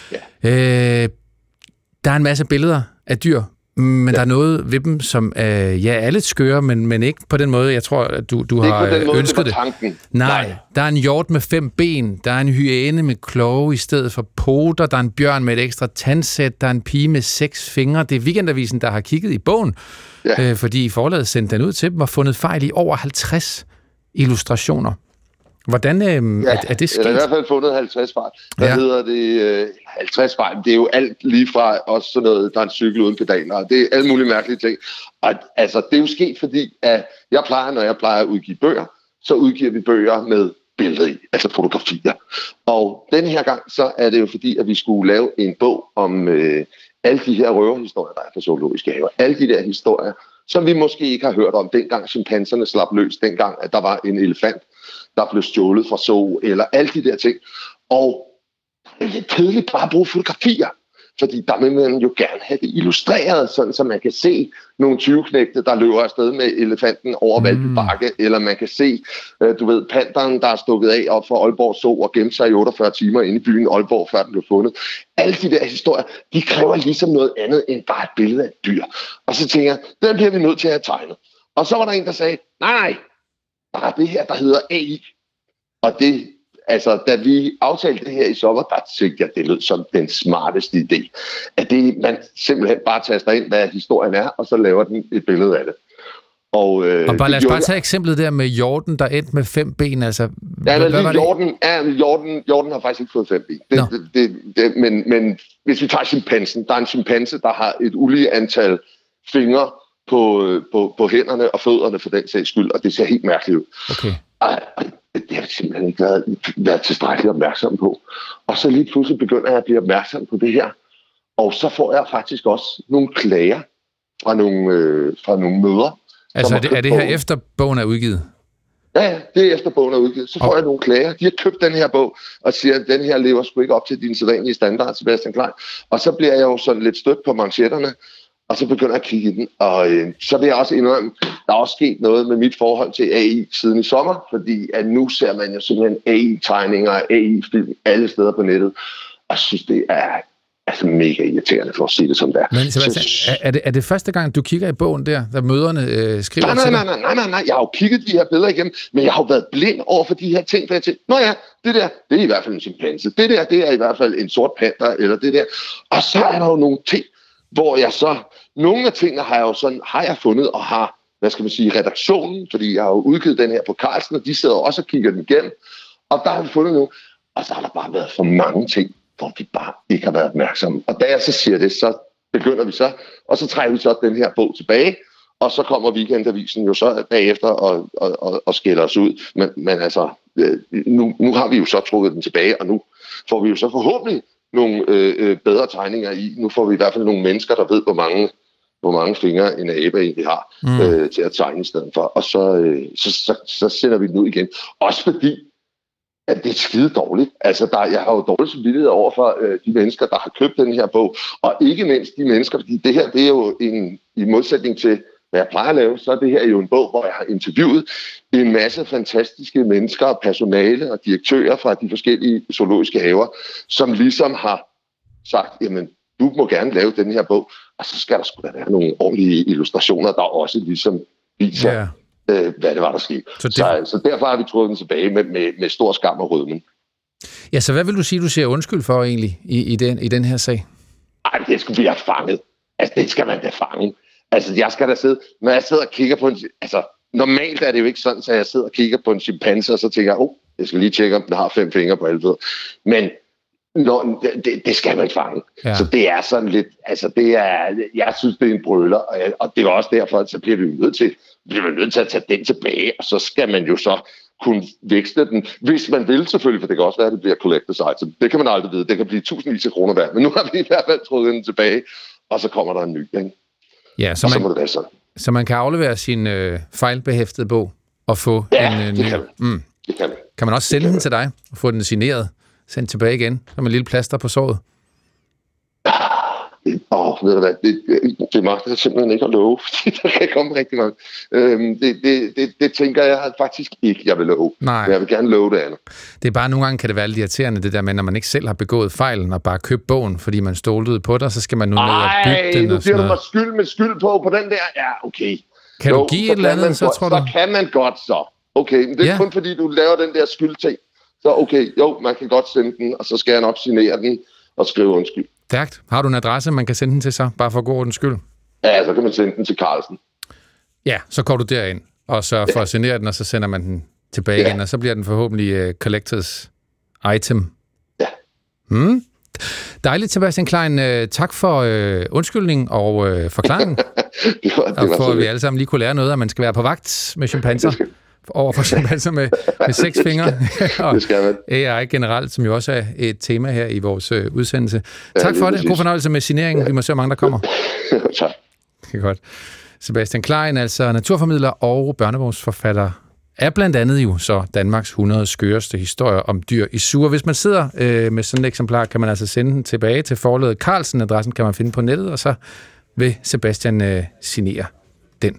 Ja. Der er en masse billeder af dyr, men der er noget ved dem, som er lidt skøre, men ikke på den måde, jeg tror, at du har ønsket det. Nej, der er en hjort med 5 ben, der er en hyæne med kloge i stedet for poter, der er en bjørn med et ekstra tandsæt, der er en pige med 6 fingre. Det er Weekendavisen, der har kigget i bogen, fordi forlaget sendte den ud til dem og fundet fejl i over 50 illustrationer. Hvordan er det sket? Jeg har i hvert fald fundet 50 fejl. Hvad hedder det? 50 fejl. Det er jo alt lige fra også sådan noget, der er en cykel uden pedaler. Det er alle mulige mærkelige ting. Og, altså, det er jo sket, fordi at når jeg plejer at udgive bøger, så udgiver vi bøger med billeder i, altså fotografier. Og denne her gang, så er det jo fordi, at vi skulle lave en bog om alle de her røverhistorier, der er på zoologiske haver. Alle de der historier, som vi måske ikke har hørt om, dengang chimpanserne slap løs, dengang at der var en elefant, der blev stjålet fra zoo, eller alle de der ting. Og det er lidt kedeligt bare at bruge fotografier, fordi der vil man jo gerne have det illustreret, sådan så man kan se nogle 20-knægte, der løber afsted med elefanten over Valby Bakke, eller man kan se, panderen, der er stukket af op for Aalborg Zoo og gemt sig i 48 timer inde i byen Aalborg, før den blev fundet. Alle de der historier, de kræver ligesom noget andet end bare et billede af et dyr. Og så tænker jeg, den bliver vi nødt til at have tegnet. Og så var der en, der sagde, nej, der er det her, der hedder AI. Og det, altså, da vi aftalte det her i sommer, der tænkte jeg, det lød som den smarteste idé. At det, man simpelthen bare taster ind, hvad historien er, og så laver den et billede af det. Og lad os bare tage eksemplet der med hjorten, der endte med 5 ben. Altså, hjorten har faktisk ikke fået 5 ben. Men hvis vi tager chimpansen, der er en chimpanse, der har et ulige antal fingre på hænderne og fødderne for den sags skyld, og det ser helt mærkeligt ud. Okay. Det har jeg simpelthen ikke været tilstrækkeligt opmærksom på. Og så lige pludselig begynder jeg at blive opmærksom på det her. Og så får jeg faktisk også nogle klager fra nogle mødre, Altså er det her efter bogen er udgivet? Ja, det er efter bogen er udgivet. Så får jeg nogle klager. De har købt den her bog, og siger, at den her lever sgu ikke op til din sædvanlige standard, Sebastian Klein. Og så bliver jeg jo sådan lidt stødt på manchetterne, og så begynder jeg at kigge i den. Og så vil jeg også indrømme, der er også sket noget med mit forhold til AI siden i sommer, fordi at nu ser man jo simpelthen AI-tegninger og AI-film alle steder på nettet. Og jeg synes, det er altså mega irriterende for at sige det som det er. Men Sebastian, er det første gang, du kigger i bogen der møderne skriver til dig? Nej. Jeg har jo kigget de her billeder igennem, men jeg har jo været blind over for de her ting, for jeg tænkte, nå ja, det der, det er i hvert fald en chimpanse. Det der, det er i hvert fald en sort panter, eller det der. Og så er der jo nogle ting, hvor jeg så... Nogle af tingene har jeg fundet, og har, hvad skal man sige, redaktionen, fordi jeg har jo udgivet den her på Carlsen, og de sidder også og kigger den igennem. Og der har vi fundet nogle, og så har der bare været for mange ting, hvor vi bare ikke har været opmærksomme. Og da jeg så siger det, så begynder vi så, og så trækker vi så den her bog tilbage, og så kommer Weekendavisen jo så bagefter og skælder os ud. Men altså, nu har vi jo så trukket den tilbage, og nu får vi jo så forhåbentlig nogle bedre tegninger i. Nu får vi i hvert fald nogle mennesker, der ved, hvor mange fingre en abe egentlig har til at tegne i stedet for. Og så sender vi den ud igen. Også fordi, at det er skide dårligt. Altså, jeg har jo dårligt samvittighed over for de mennesker, der har købt den her bog. Og ikke mindst de mennesker, fordi det her, det er jo i modsætning til, hvad jeg plejer at lave, så er det her jo en bog, hvor jeg har interviewet en masse fantastiske mennesker, personale og direktører fra de forskellige zoologiske haver, som ligesom har sagt, jamen, du må gerne lave den her bog, og så skal der sgu da være nogle ordentlige illustrationer, der også ligesom viser, hvad det var, der skete. Så derfor har vi trukket den tilbage med stor skam og rødmen. Ja, så hvad vil du sige, du siger undskyld for egentlig i den her sag? Ej, det skal blive fanget. Altså, det skal man da fange. Altså, jeg skal da sidde, når jeg sidder og kigger på normalt er det jo ikke sådan, at jeg sidder og kigger på en chimpanse, og så tænker jeg, jeg skal lige tjekke, om den har 5 fingre på alle fødder. Men det skal man ikke fange. Ja. Så det er sådan lidt, altså jeg synes, det er en brøler, og det er også derfor, at så bliver vi nødt til at tage den tilbage, og så skal man jo så kunne vækste den, hvis man vil selvfølgelig, for det kan også være, at det bliver collector's item. Det kan man aldrig vide. Det kan blive tusindvis af kroner værd, men nu har vi i hvert fald trukket den tilbage, og så kommer der en ny, ikke? Ja, så må det være sådan. Så man kan aflevere sin fejlbehæftede bog og få en ny. Det kan man. Det kan man. Kan man også sende den til dig og få den signeret, sendt tilbage igen, som en lille plaster på såret? Ved du hvad, det magter jeg simpelthen ikke at love, fordi der kan komme rigtig mange. Det tænker jeg faktisk ikke, jeg vil love. Nej. Men jeg vil gerne love det andet. Det er bare, nogle gange kan det være lidt irriterende, det der med, når man ikke selv har begået fejlen og bare købt bogen, fordi man stolede på dig, så skal man nu ned og bytte den. Nu bliver du mig skyld på den der. Ja, okay. Kan du give et eller andet, så tror du? Så kan man godt så. Okay, men det er kun fordi, du laver den der skyldting. Så okay, man kan godt sende den, og så skal jeg nok signere den og skrive undskyld. Stærkt. Har du en adresse, man kan sende den til så, bare for god ordens skyld? Ja, så kan man sende den til Carlsen. Ja, så går du derind, og så får signere den, og så sender man den tilbage igen, og så bliver den forhåbentlig collectors item. Ja. Dejligt, Sebastian Klein. Tak for undskyldning og forklaring. det var og for at vi alle sammen lige kunne lære noget, at man skal være på vagt med chimpanser. Over for chimpanser med 6 fingre. Og det skal man. AI generelt, som jo også er et tema her i vores udsendelse. Tak for det. God fornøjelse med signeringen. Vi må se, hvor mange der kommer. Tak. Det er godt. Sebastian Klein, altså naturformidler og børnebogsforfatter, er blandt andet jo så Danmarks 100 skøreste historier om dyr i sur. Hvis man sidder med sådan et eksemplar, kan man altså sende den tilbage til forlaget Carlsen. Adressen kan man finde på nettet, og så vil Sebastian signere den.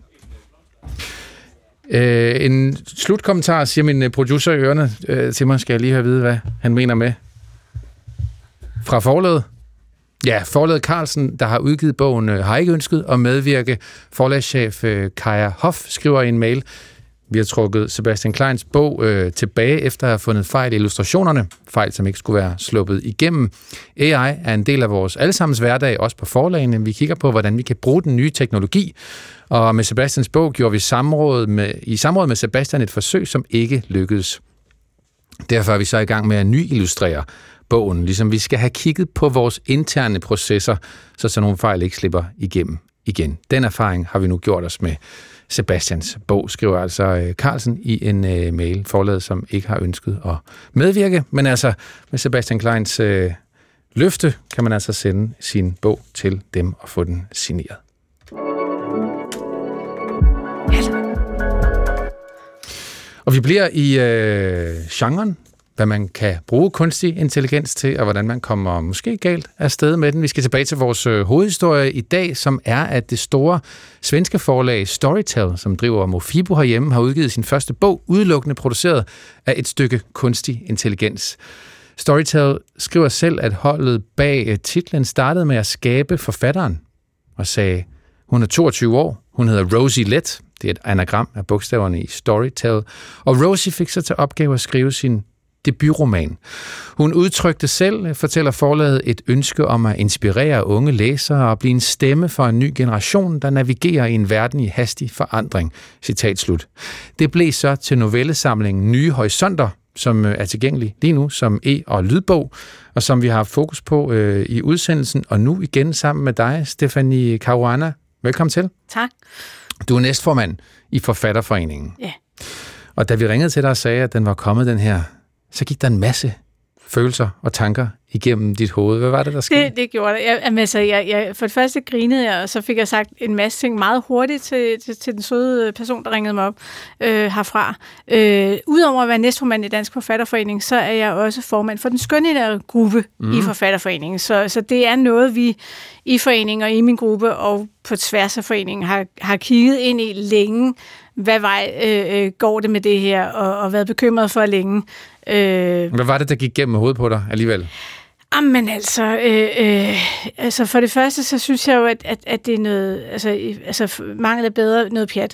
En slutkommentar, siger min producer i ørerne til mig, skal jeg lige have at vide, hvad han mener med. Fra forlaget. Ja, forlaget Carlsen, der har udgivet bogen, har ikke ønsket at medvirke. Forlagschef Kaja Hoff skriver i en mail: vi har trukket Sebastian Kleins bog tilbage efter at have fundet fejl i illustrationerne. Fejl, som ikke skulle være sluppet igennem. AI er en del af vores allesammens hverdag, også på forlagene. Vi kigger på, hvordan vi kan bruge den nye teknologi. Og med Sebastians bog gjorde vi i samråd med Sebastian et forsøg, som ikke lykkedes. Derfor er vi så i gang med at nyillustrere bogen, ligesom vi skal have kigget på vores interne processer, så sådan nogle fejl ikke slipper igennem igen. Den erfaring har vi nu gjort os med Sebastians bog, skriver altså Carlsen i en mail, forlaget, som ikke har ønsket at medvirke. Men altså med Sebastian Kleins løfte kan man altså sende sin bog til dem og få den signeret. Og vi bliver i genren, hvad man kan bruge kunstig intelligens til, og hvordan man kommer måske galt afsted med den. Vi skal tilbage til vores hovedhistorie i dag, som er, at det store svenske forlag Storytel, som driver Mofibo herhjemme, har udgivet sin første bog, udelukkende produceret af et stykke kunstig intelligens. Storytel skriver selv, at holdet bag titlen startede med at skabe forfatteren, og sagde, hun er 22 år, hun hedder Rosie Let, det er et anagram af bogstaverne i Storytel, og Rosie fik så til opgave at skrive sin debutroman. Hun udtrykte selv, fortæller forlaget, et ønske om at inspirere unge læsere og blive en stemme for en ny generation, der navigerer i en verden i hastig forandring. Citat slut. Det blev så til novellesamlingen Nye Horisonter, som er tilgængelig lige nu som e- og lydbog, og som vi har fokus på i udsendelsen, og nu igen sammen med dig, Stephanie Caruana. Velkommen til. Tak. Du er næstformand i Forfatterforeningen. Ja. Og da vi ringede til dig og sagde, at den var kommet, den her, så gik der en masse følelser og tanker igennem dit hoved. Hvad var det, der skete? Det gjorde det. Jeg for det første grinede jeg, og så fik jeg sagt en masse ting meget hurtigt til den søde person, der ringede mig op herfra. Udover at være næstformand i Dansk Forfatterforening, så er jeg også formand for den skønlitterære gruppe i Forfatterforeningen. Så det er noget, vi i foreningen og i min gruppe og på tværs af foreningen har kigget ind i længe. Hvad vej går det med det her, og været bekymret for længe. Hvad var det, der gik gennem hovedet på dig alligevel? Jamen altså for det første, så synes jeg jo, at det er noget, altså mangel af bedre, noget pjat.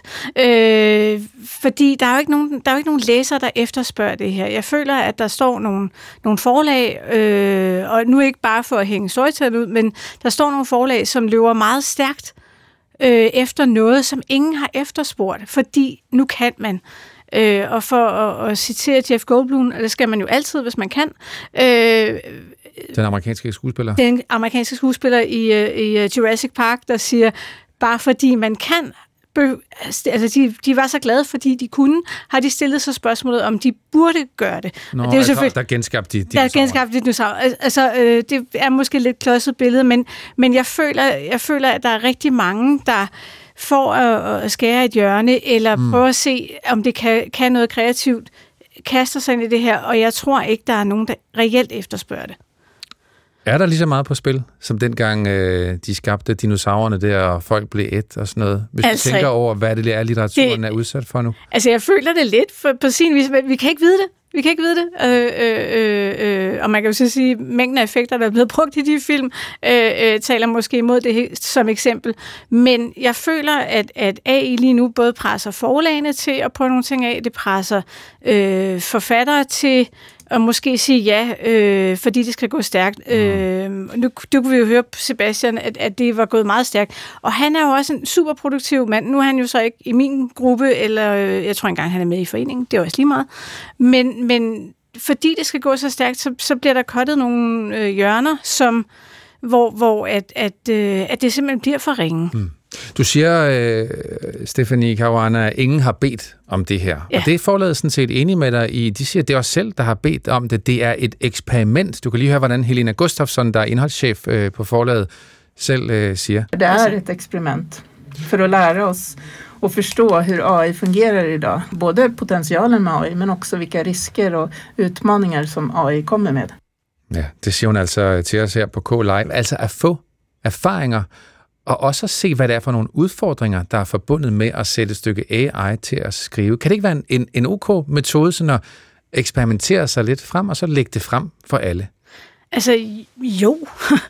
Fordi der er jo ikke nogen læsere, der efterspørger det her. Jeg føler, at der står nogle forlag, og nu ikke bare for at hænge Storytel ud, men der står nogle forlag, som løber meget stærkt efter noget, som ingen har efterspurgt, fordi nu kan man. Og for at citere Jeff Goldblum, og det skal man jo altid, hvis man kan. Den amerikanske skuespiller? Den amerikanske skuespiller i Jurassic Park, der siger, bare fordi man kan, altså de var så glade, fordi de kunne, har de stillet sig spørgsmålet, om de burde gøre det. Nå, og det er jo selvfølgelig, der genskabte de dinosaurer. Der genskabte dinosaurer. Altså, det er måske lidt klodset billede, men jeg føler, at der er rigtig mange, der for at skære et hjørne, eller prøve at se, om det kan noget kreativt, kaster sig ind i det her, og jeg tror ikke, der er nogen, der reelt efterspørger det. Er der lige så meget på spil, som dengang de skabte dinosaurerne der, og folk blev et og sådan noget? Hvis du tænker over, hvad det er, litteraturen er udsat for nu? Altså, jeg føler det lidt på sin vis, men vi kan ikke vide det. Vi kan ikke vide det. Og man kan jo så sige, at mængden af effekter, der er blevet brugt i de film, taler måske imod det som eksempel. Men jeg føler, at AI lige nu både presser forlagene til at prøve nogle ting af, det presser forfattere til at måske sige ja, fordi det skal gå stærkt. Nu kunne vi jo høre på Sebastian, at det var gået meget stærkt. Og han er jo også en super produktiv mand. Nu er han jo så ikke i min gruppe, eller jeg tror engang, han er med i foreningen. Det er også lige meget. Men fordi det skal gå så stærkt, så bliver der cuttet nogle hjørner, hvor det simpelthen bliver for ringe. Du siger, Stephanie Caruana, at ingen har bedt om det her. Ja. Og det er forlaget sådan set enige med dig i. De siger, at det er os selv, der har bedt om det. Det er et eksperiment. Du kan lige høre, hvordan Helena Gustafsson, der er indholdschef på forlaget, selv siger. Det är ett experiment för att lära oss och förstå hur AI fungerar idag. Både potentialen med AI, men också vilka risker och utmaningar som AI kommer med. Ja, det siger hun altså til os her på K-Live. Altså at få erfaringer, og også at se, hvad det er for nogle udfordringer, der er forbundet med at sætte et stykke AI til at skrive. Kan det ikke være en OK-metode, sådan at eksperimentere sig lidt frem, og så lægge det frem for alle? Altså, jo.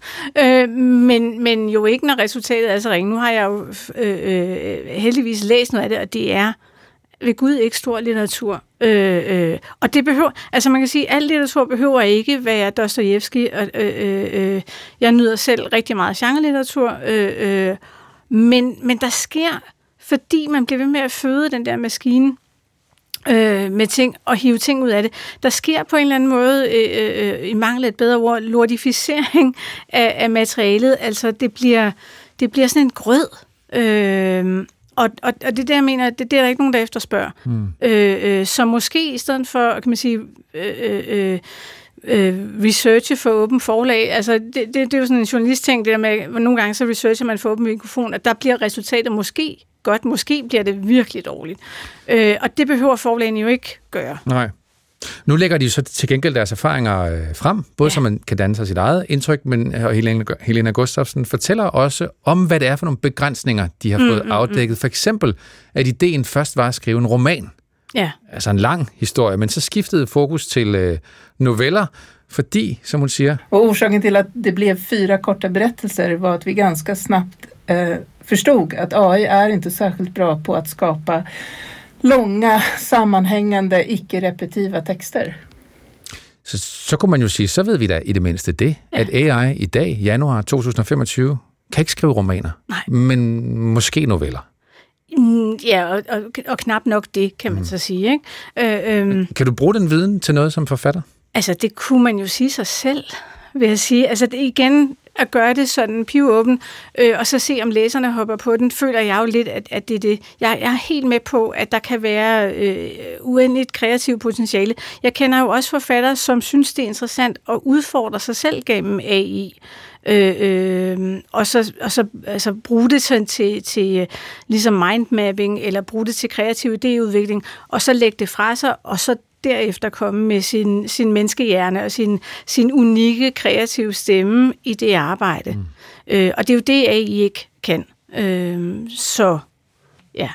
men jo ikke, når resultatet er så ringe. Nu har jeg jo heldigvis læst noget af det, og det er ved Gud ikke stor litteratur. Og det behøver, altså man kan sige, at al litteratur behøver ikke være Dostojevskij. Jeg nyder selv rigtig meget genrelitteratur. Men der sker, fordi man bliver ved med at føde den der maskine med ting og hive ting ud af det. Der sker på en eller anden måde, i mangel af et bedre ord, lordificering af materialet. Altså det bliver sådan en grød. Og det er det, jeg mener, det er der ikke nogen, der efterspørger. Så måske i stedet for, kan man sige, researche for åben forlag, altså det er jo sådan en journalistting, det der med, hvor nogle gange så researcher man for åben mikrofon, at der bliver resultatet måske godt, måske bliver det virkelig dårligt. Og det behøver forlagene jo ikke gøre. Nej. Nu lægger de jo så til gengæld deres erfaringer frem, både så man kan danne sig sit eget indtryk, men Helena Gustafsen fortæller også om, hvad det er for nogle begrænsninger, de har fået afdækket. For eksempel, at ideen først var at skrive en roman. Ja. Altså en lang historie, men så skiftede fokus til noveller, fordi, som hun siger... Och orsaken till att det blev 4 korta berättelser var att vi ganska snabbt förstod att AI är inte särskilt bra på att skapa långa, sammanhängande, icke-repetitiva texter. Så kunne man jo sige, så ved vi da i det mindste det, at AI i dag, januar 2025, kan ikke skrive romaner, men måske noveller. Ja, og knap nok det, kan man så sige. Ikke? Kan du bruge den viden til noget som forfatter? Altså, det kunne man jo sige sig selv, vil jeg sige. Altså, det igen at gøre det sådan pivåben, og så se, om læserne hopper på den, føler jeg jo lidt, at det er det. Jeg er helt med på, at der kan være uendeligt kreativt potentiale. Jeg kender jo også forfattere, som synes, det er interessant at udfordre sig selv gennem AI. Og så bruge det til ligesom mindmapping, eller bruge det til kreativ idéudvikling, og så lægge det fra sig, og så derefter komme med sin menneskehjerne og sin unikke kreative stemme i det arbejde. Og det er jo det, AI ikke kan. Så ja.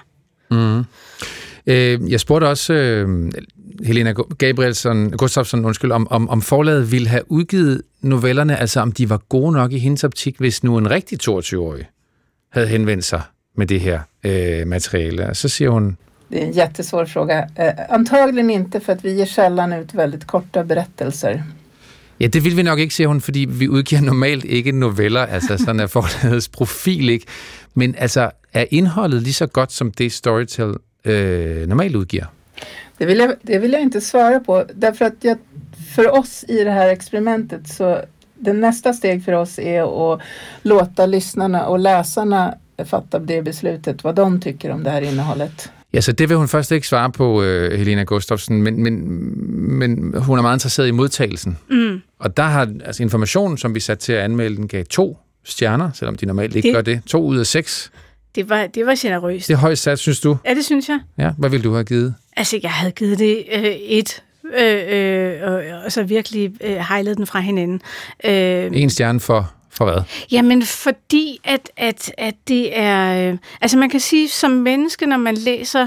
Jeg spurgte også Helena Gustafsen, om forlaget ville have udgivet novellerne, altså om de var gode nok i hendes optik, hvis nu en rigtig 22-årig havde henvendt sig med det her materiale. Og så siger hun... Det är en jättesvår fråga. Antagligen inte, för att vi ger sällan ut väldigt korta berättelser. Ja, det vil vi nok ikke, siger hun, fordi vi udgiver normalt ikke noveller, altså sådan er forlagets profil ikke. Men altså, er indholdet lige så godt som det Storytel normalt udgiver? Det vill jag inte svara på, därför att för oss i det här experimentet så det nästa steg för oss är att låta lyssnarna och läsarna fatta det beslutet, vad de tycker om det här innehållet. Ja, så det vil hun først ikke svare på, Helena Gustafsen, men hun er meget interesseret i modtagelsen. Og der har altså informationen, som vi satte til at anmelde, den gav 2 stjerner, selvom de normalt ikke gør det. 2 ud af 6. Det var generøst. Det er højst sat, synes du? Ja, det synes jeg. Ja, hvad ville du have givet? Altså, jeg havde givet det 1, og så virkelig hejlede den fra hinanden. 1 stjerne for hvad? Jamen, fordi at det er... altså, man kan sige, som menneske, når man læser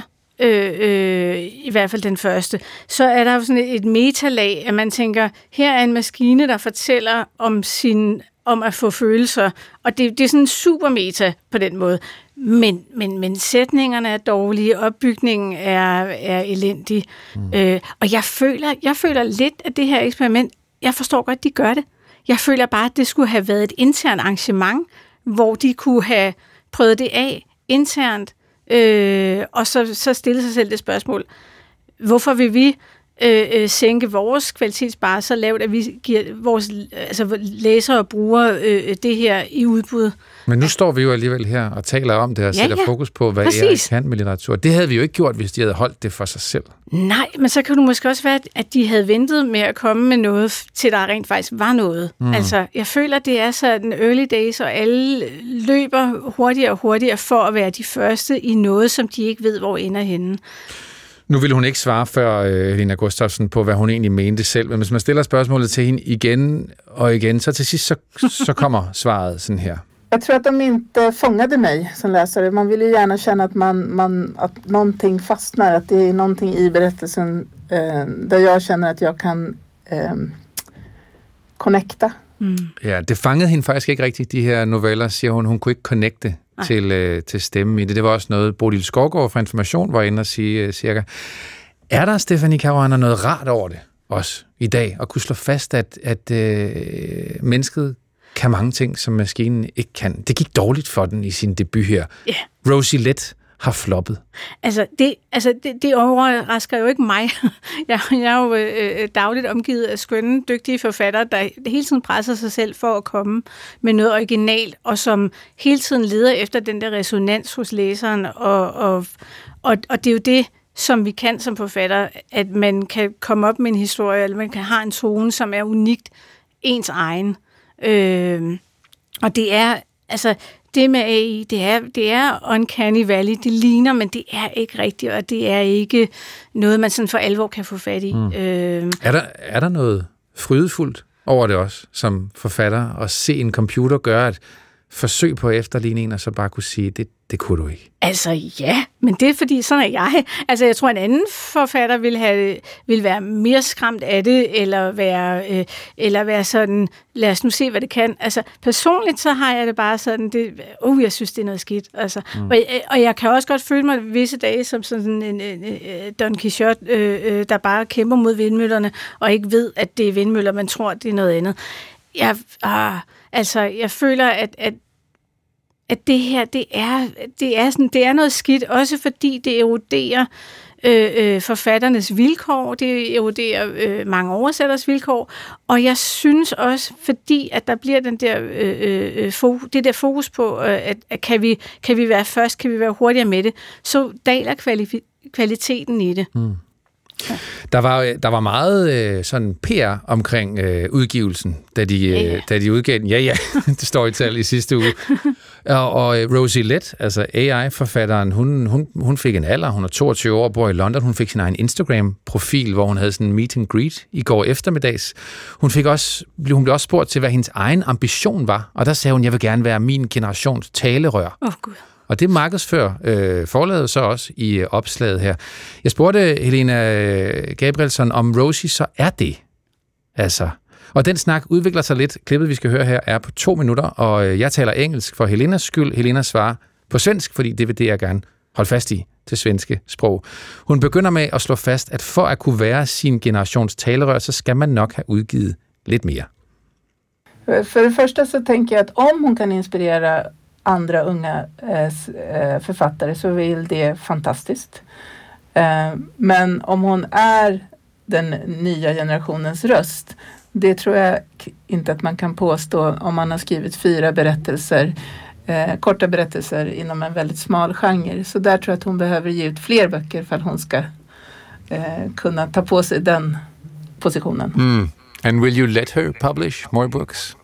i hvert fald den første, så er der jo sådan et metalag, at man tænker, her er en maskine, der fortæller om at få følelser, og det er sådan en super meta på den måde. Men sætningerne er dårlige, opbygningen er elendig, og jeg føler lidt, at det her eksperiment, jeg forstår godt, de gør det. Jeg føler bare, at det skulle have været et internt arrangement, hvor de kunne have prøvet det af internt, og så stille sig selv det spørgsmål, hvorfor vil vi sænke vores kvalitetsbar så lavt, at vi giver vores læsere og brugere det her i udbud. Men nu står vi jo alligevel her og taler om det og sætter fokus på, hvad AI kan med litteratur. Det havde vi jo ikke gjort, hvis de havde holdt det for sig selv. Nej, men så kan det måske også være, at de havde ventet med at komme med noget, til der rent faktisk var noget. Altså, jeg føler, det er sådan early days, og alle løber hurtigere og hurtigere for at være de første i noget, som de ikke ved, hvor ender henne. Nu ville hun ikke svare før, Helena Gustafsen, på, hvad hun egentlig mente selv. Men hvis man stiller spørgsmålet til hende igen og igen, så til sidst så kommer svaret sådan her. Jag tror att de inte fångade mig som läsare. Man vill ju gärna känna att någonting fastnar, att det är någonting i berättelsen där jag känner att jag kan connecta. Ja, det fangede hende faktisk ikke rigtigt, de her noveller, siger hun. Hun kunne ikke connecte til stemmen i det. Det var også noget, Bodil Skovgaard fra Information var inde og sige cirka. Er der, Stephanie Caruana, noget rart over det også i dag, at kunne slå fast, at mennesket kan mange ting, som maskinen ikke kan? Det gik dårligt for den i sin debut her. Yeah. Rosie Let har floppet. Det overrasker jo ikke mig. Jeg er jo dagligt omgivet af skønne, dygtige forfattere, der hele tiden presser sig selv for at komme med noget originalt, og som hele tiden leder efter den der resonans hos læseren. Og det er jo det, som vi kan som forfatter, at man kan komme op med en historie, eller man kan have en tone, som er unikt ens egen. Og det er, altså, det med AI, det er uncanny valley. Det ligner, men det er ikke rigtigt, og det er ikke noget, man sådan for alvor kan få fat i. Er der noget frydefuldt over det også, som forfatter, at se en computer gøre et forsøg på at efterligne en, og så bare kunne sige, det kunne du ikke? Altså ja, men det er fordi, sådan er jeg. Altså jeg tror, en anden forfatter vil være mere skræmt af det, eller være sådan, lad os nu se, hvad det kan. Altså personligt, så har jeg det bare sådan, jeg synes, det er noget skidt. Altså, og jeg kan også godt føle mig visse dage som sådan en Don Quixote, der bare kæmper mod vindmøllerne, og ikke ved, at det er vindmøller, man tror, det er noget andet. Jeg føler, at det her, det er noget skidt, også fordi det eroderer forfatternes vilkår, det eroderer mange oversætters vilkår, og jeg synes også, fordi at der bliver den der det der fokus på, at kan vi være først, kan vi være hurtigere med det, så daler kvaliteten i det. Ja. Der var meget sådan PR omkring udgivelsen, da de udgav den. Ja, det står i tal i sidste uge. Og Rosie Lett, altså AI-forfatteren, hun fik en alder, hun er 22 år, bor i London, hun fik sin egen Instagram-profil, hvor hun havde sådan en meet and greet i går eftermiddags. Hun blev også spurgt til, hvad hendes egen ambition var, og der sagde hun, jeg vil gerne være min generations talerør. Gud. Og det markedsfører forlaget så også i opslaget her. Jeg spurgte Helena Gabrielsson, om Rosie så er det. Altså. Og den snak udvikler sig lidt. Klippet, vi skal høre her, er på 2 minutter, og jeg taler engelsk for Helenas skyld. Helena svarer på svensk, fordi det vil det, jeg gerne holde fast i til svenske sprog. Hun begynder med at slå fast, at for at kunne være sin generations talerør, så skal man nok have udgivet lidt mere. For det første så tänker jag att om hon kan inspirera andra unga författare så vill det fantastiskt. Men om hon är den nya generationens röst, det tror jag inte att man kan påstå om man har skrivit 4 berättelser, korta berättelser inom en väldigt smal genre. Så där tror jag att hon behöver ge ut fler böcker för att hon ska kunna ta på sig den positionen. And will you let her publish more books?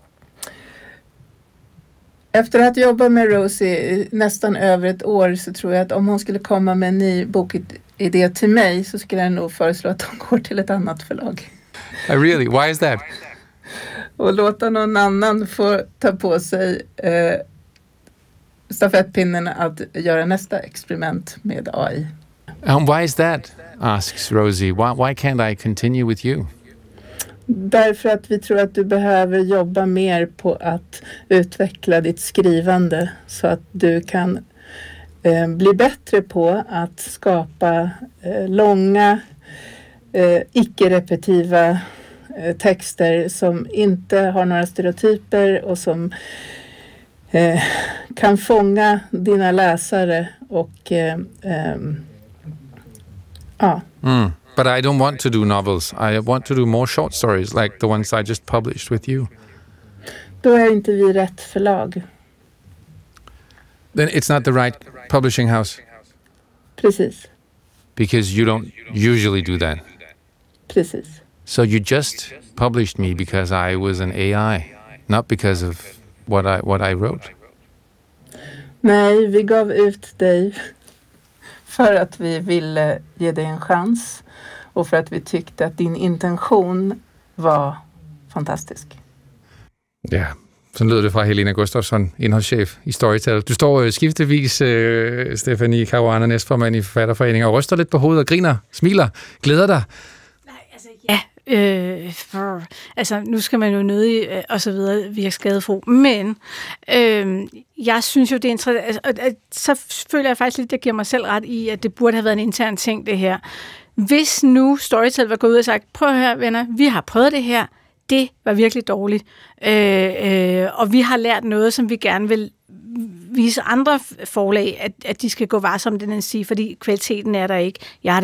Efter att jobba med Rosie nästan över ett år så tror jag att om hon skulle komma med en ny bokidé till mig så skulle jag nog föreslå att hon går till ett annat förlag. Really? Why is that? Och låta någon annan få ta på sig stafettpinnen att göra nästa experiment med AI. Why is that? Asks Rosie. Why can't I continue with you? Därför att vi tror att du behöver jobba mer på att utveckla ditt skrivande så att du kan bli bättre på att skapa långa, icke-repetitiva texter som inte har några stereotyper och som kan fånga dina läsare och But I don't want to do novels. I want to do more short stories like the ones I just published with you. Då är inte vi rätt förlag. Then it's not the right publishing house. Precis. Because you don't usually do that. Precis. So you just published me because I was an AI, not because of what I wrote. Nej, vi gav ut dig för att vi ville ge dig en chans och för att vi tyckte att din intention var fantastisk. Ja, sådan lød det fra Helena Gustafsson, indholdschef i Storytel. Du står skiftevis, Stephanie Caruana, næstformand i Forfatterforeningen, og ryster lidt på hovedet og griner, smiler, glæder dig. Altså, nu skal man jo nødig og så videre virke skadefro, men jeg synes jo, det er interessant, så føler jeg faktisk lidt, at jeg giver mig selv ret i, at det burde have været en intern ting, det her. Hvis nu Storytel var gået ud og sagt, prøv at høre, venner, vi har prøvet det her, det var virkelig dårligt, og vi har lært noget, som vi gerne vil vise andre forlag, at de skal gå varsomt den sige, fordi kvaliteten er der ikke.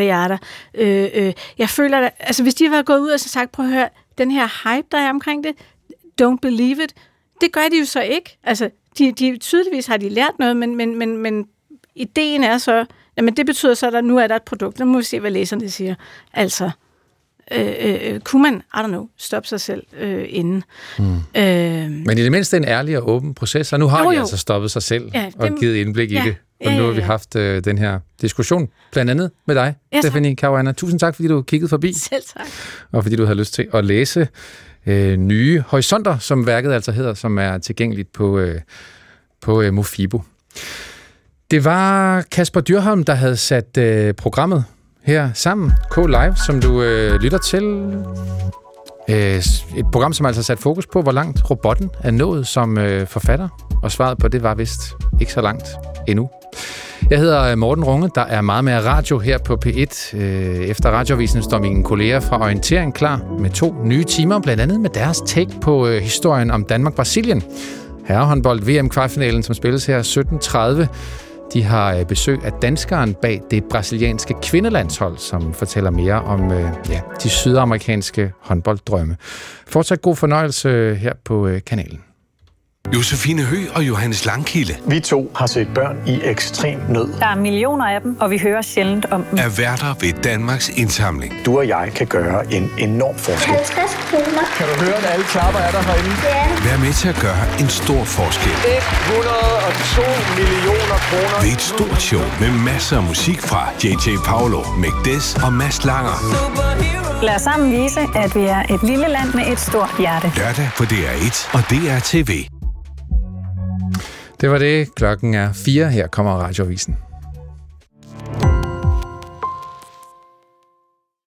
Jeg føler, altså hvis de var gået ud og så sagt, prøv at høre, den her hype, der er omkring det, don't believe it, det gør de jo så ikke. Altså, de tydeligvis har de lært noget, men ideen er så, jamen det betyder så, at nu er der et produkt, nu må vi se, hvad læserne siger. Altså, kunne man, I don't know, stoppe sig selv inden. Men i det mindste en ærlig og åben proces, og nu har I altså stoppet sig selv og givet indblik i det. Og nu har vi haft den her diskussion, blandt andet med dig, Stephanie Caruana. Tusind tak, fordi du kiggede forbi. Selv tak. Og fordi du havde lyst til at læse Nye Horisonter, som værket altså hedder, som er tilgængeligt på Mofibo. Det var Kasper Dyrholm, der havde sat programmet her sammen, K-Live, som du lytter til. Et program, som altså sat fokus på, hvor langt robotten er nået som forfatter. Og svaret på det var vist ikke så langt endnu. Jeg hedder Morten Runge. Der er meget mere radio her på P1. Efter Radioavisen står mine kolleger fra Orientering klar med 2 nye timer, blandt andet med deres take på historien om Danmark-Brasilien. Herrehåndbold VM-kvartfinalen, som spilles her 17:30. De har besøg af danskeren bag det brasilianske kvindelandshold, som fortæller mere om de sydamerikanske håndbolddrømme. Fortsat god fornøjelse her på kanalen. Josefine Høgh og Johannes Langkilde. Vi 2 har set børn i ekstrem nød. Der er millioner af dem, og vi hører sjældent om dem. Er værter ved Danmarks Indsamling. Du og jeg kan gøre en enorm forskel. 50 kroner. Kan du høre, at alle klapper er der herinde? Ja. Vær med til at gøre en stor forskel. 102 millioner kroner. Ved et stort show med masser af musik fra JJ Paulo, Mægdes og Mads Langer. Lad os sammen vise, at vi er et lille land med et stort hjerte. Lørdag på DR1 og DR TV. Det var det. Klokken er 4. Her kommer Radioavisen.